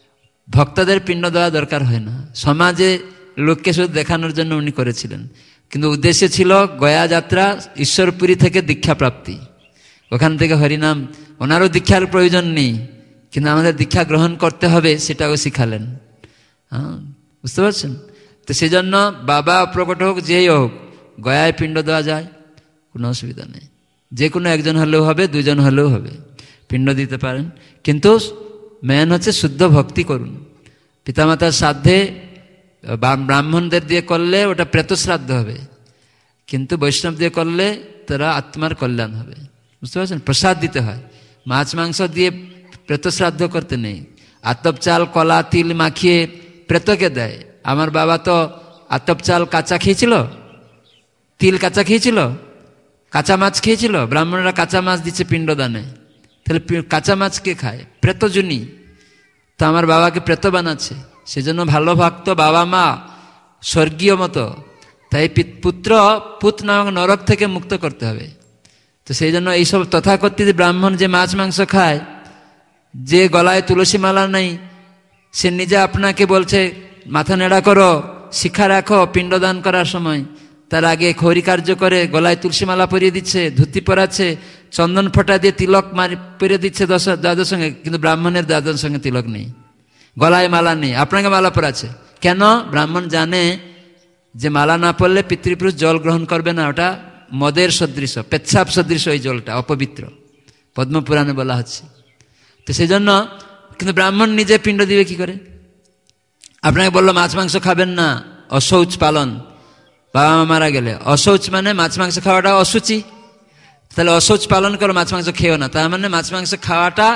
ভক্তদের পিণ্ড দেওয়া দরকার হয় না, সমাজে লোককে শুধু দেখানোর জন্য উনি করেছিলেন। কিন্তু উদ্দেশ্য ছিল গয়া যাত্রা, ঈশ্বরপুরী থেকে দীক্ষা প্রাপ্তি, ওখান থেকে হরিনাম। ওনারও দীক্ষার প্রয়োজন নেই, কিন্তু আমাদের দীক্ষা গ্রহণ করতে হবে সেটাও শিখালেন। হ্যাঁ, বুঝতে পারছেন? তো সেই জন্য বাবা প্রকট হোক, যেই হোক, গয়ায় পিণ্ড দেওয়া যায়, কোনো অসুবিধা নেই। যে কোনো একজন হলেও হবে, দুজন হলেও হবে, পিণ্ড দিতে পারেন। কিন্তু মেন হচ্ছে শুদ্ধ ভক্তি করুন। পিতামাতার শ্রাদ্ধে ব্রাহ্মণদের দিয়ে করলে ওটা প্রেত শ্রাদ্ধ হবে, কিন্তু বৈষ্ণব দিয়ে করলে তারা আত্মার কল্যাণ হবে। বুঝতে পারছেন? প্রসাদ দিতে হয়, মাছ মাংস দিয়ে প্রেত শ্রাদ্ধ করতে নেই। আতপ চাল, কলা, তিল মাখিয়ে প্রেতকে দেয়। আমার বাবা তো আতপ চাল কাঁচা খেয়েছিল, তিল কাঁচা খেয়েছিল, কাঁচা মাছ খেয়েছিল। ব্রাহ্মণরা কাঁচা মাছ দিচ্ছে পিণ্ডদানে, তাহলে কাঁচা মাছ কে খায়? প্রেতজনী। তো আমার বাবাকে প্রেত বানাচ্ছে। সেজন্য ভালো ভক্ত বাবা মা স্বর্গীয় মতো, তাই পুত্র পুত নামক নরক থেকে মুক্ত করতে হবে। তো সেই জন্য এইসব তথাকথিত ব্রাহ্মণ যে মাছ মাংস খায়, যে গলায় তুলসী মালা নেই, সে নিজে আপনাকে বলছে মাথা নেড়া করো, শিক্ষা রাখো, পিণ্ডদান করার সময় তার আগে খড়ি কার্য করে গলায় তুলসী মালা পরিয়ে দিচ্ছে, ধুতি পরাচ্ছে, চন্দন ফোঁটা দিয়ে তিলক মারি পরিয়ে দিচ্ছে দশ দাদার সঙ্গে। কিন্তু ব্রাহ্মণের দাদার সঙ্গে তিলক নেই, গলায় মালা নেই, আপনাকে মালা পরাচ্ছে কেন? ব্রাহ্মণ জানে যে মালা না পড়লে পিতৃপুরুষ জল গ্রহণ করবে না, ওটা মদের সদৃশ, পেচ্ছাপ সদৃশ ওই জলটা অপবিত্র, পদ্মপুরাণে বলা হচ্ছে। তো সেই জন্য, কিন্তু ব্রাহ্মণ নিজে পিণ্ড দিবে কি করে? আপনাকে বললো মাছ মাংস খাবেন না, অশৌচ পালন, বাবা মা মারা গেলে। অশৌচ মানে মাছ মাংস খাওয়াটা অসুচি, তাহলে অশৌচ পালন করো, মাছ মাংস খেও না। তার মানে মাছ মাংস খাওয়াটা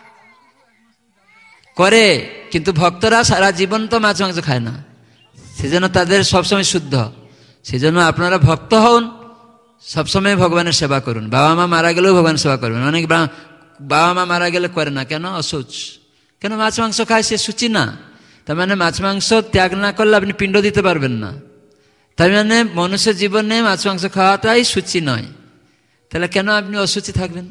করে, কিন্তু ভক্তরা সারা জীবন তো মাছ মাংস খায় না, সেজন্য তাদের সবসময় শুদ্ধ। সেজন্য আপনারা ভক্ত হন, সবসময় ভগবানের সেবা করুন। বাবা মা মারা গেলেও ভগবানের সেবা করবেন। অনেক বাবা মা মারা গেলে করে না, কেন? অশৌচ। কেন? মাছ মাংস খায়, সে সূচি না। তার মানে মাছ মাংস ত্যাগ না করলে আপনি পিণ্ড দিতে পারবেন না। তার মানে মনুষ্য জীবনে মাছ মাংস খাওয়াটাই সূচি নয়। তাহলে কেন আপনি অসুচি থাকবেন?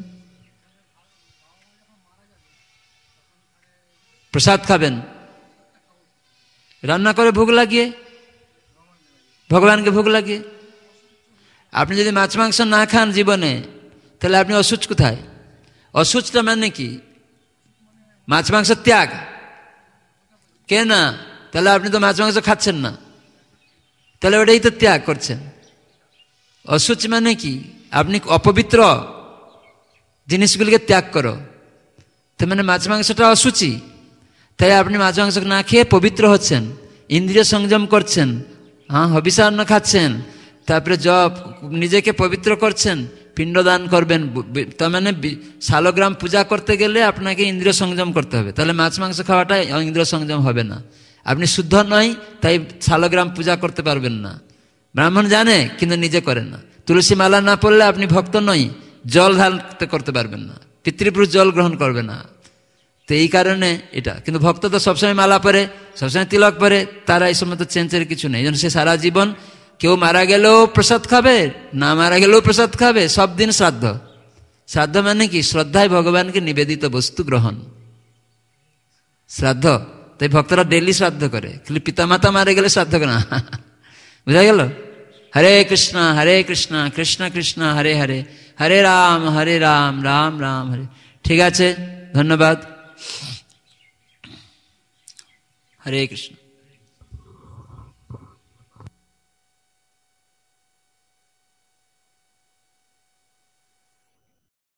প্রসাদ খাবেন, রান্না করে ভোগ লাগিয়ে, ভগবানকে ভোগ লাগিয়ে। আপনি যদি মাছ মাংস না খান জীবনে, তাহলে আপনি অসুচ কোথায়? অসুচটা মানে কি? মাছ মাংস ত্যাগ কে না? তাহলে আপনি তো মাছ মাংস খাচ্ছেন না, তাহলে ওটাই তো ত্যাগ করছেন। অসুচ মানে কি? আপনি অপবিত্র জিনিসগুলিকে ত্যাগ করো। তার মানে মাছ মাংসটা অসুচি, তাই আপনি মাছ মাংস না খেয়ে পবিত্র হচ্ছেন, ইন্দ্রিয় সংযম করছেন, হ্যাঁ, হবিষান্ন খাচ্ছেন, তারপরে জপ, নিজেকে পবিত্র করছেন, পিণ্ডদান করবেন। তার মানে শালগ্রাম পূজা করতে গেলে আপনাকে ইন্দ্রিয় সংযম করতে হবে, তাহলে মাছ মাংস খাওয়াটা ইন্দ্রিয় সংযম হবে না। আপনি শুদ্ধ নয়, তাই শালগ্রাম পূজা করতে পারবেন না। ব্রাহ্মণ জানে, কিন্তু নিজে করেন না। তুলসী মালা না পড়লে আপনি ভক্ত নই, জল ঢালতে করতে পারবেন না, পিতৃপুরুষ জল গ্রহণ করবে না। তো এই কারণে এটা। কিন্তু ভক্ত তো সবসময় মালা পরে, সবসময় তিলক পরে, তারা এই সময় তো চেঞ্জের কিছু নেই। সে সারা জীবন, কেউ মারা গেলেও প্রসাদ খাবে, না মারা গেলেও প্রসাদ খাবে, সব দিন শ্রাদ্ধ। শ্রাদ্ধ মানে কি? শ্রদ্ধায় ভগবানকে নিবেদিত বস্তু গ্রহণ, শ্রাদ্ধ। তাই ভক্তরা ডেলি শ্রাদ্ধ করে, খালি পিতামাতা মারা গেলে শ্রাদ্ধ করে না। বুঝা গেল? হরে কৃষ্ণ হরে কৃষ্ণ কৃষ্ণ কৃষ্ণ হরে হরে, হরে রাম হরে রাম রাম রাম হরে। ঠিক আছে, ধন্যবাদ। হরে কৃষ্ণ।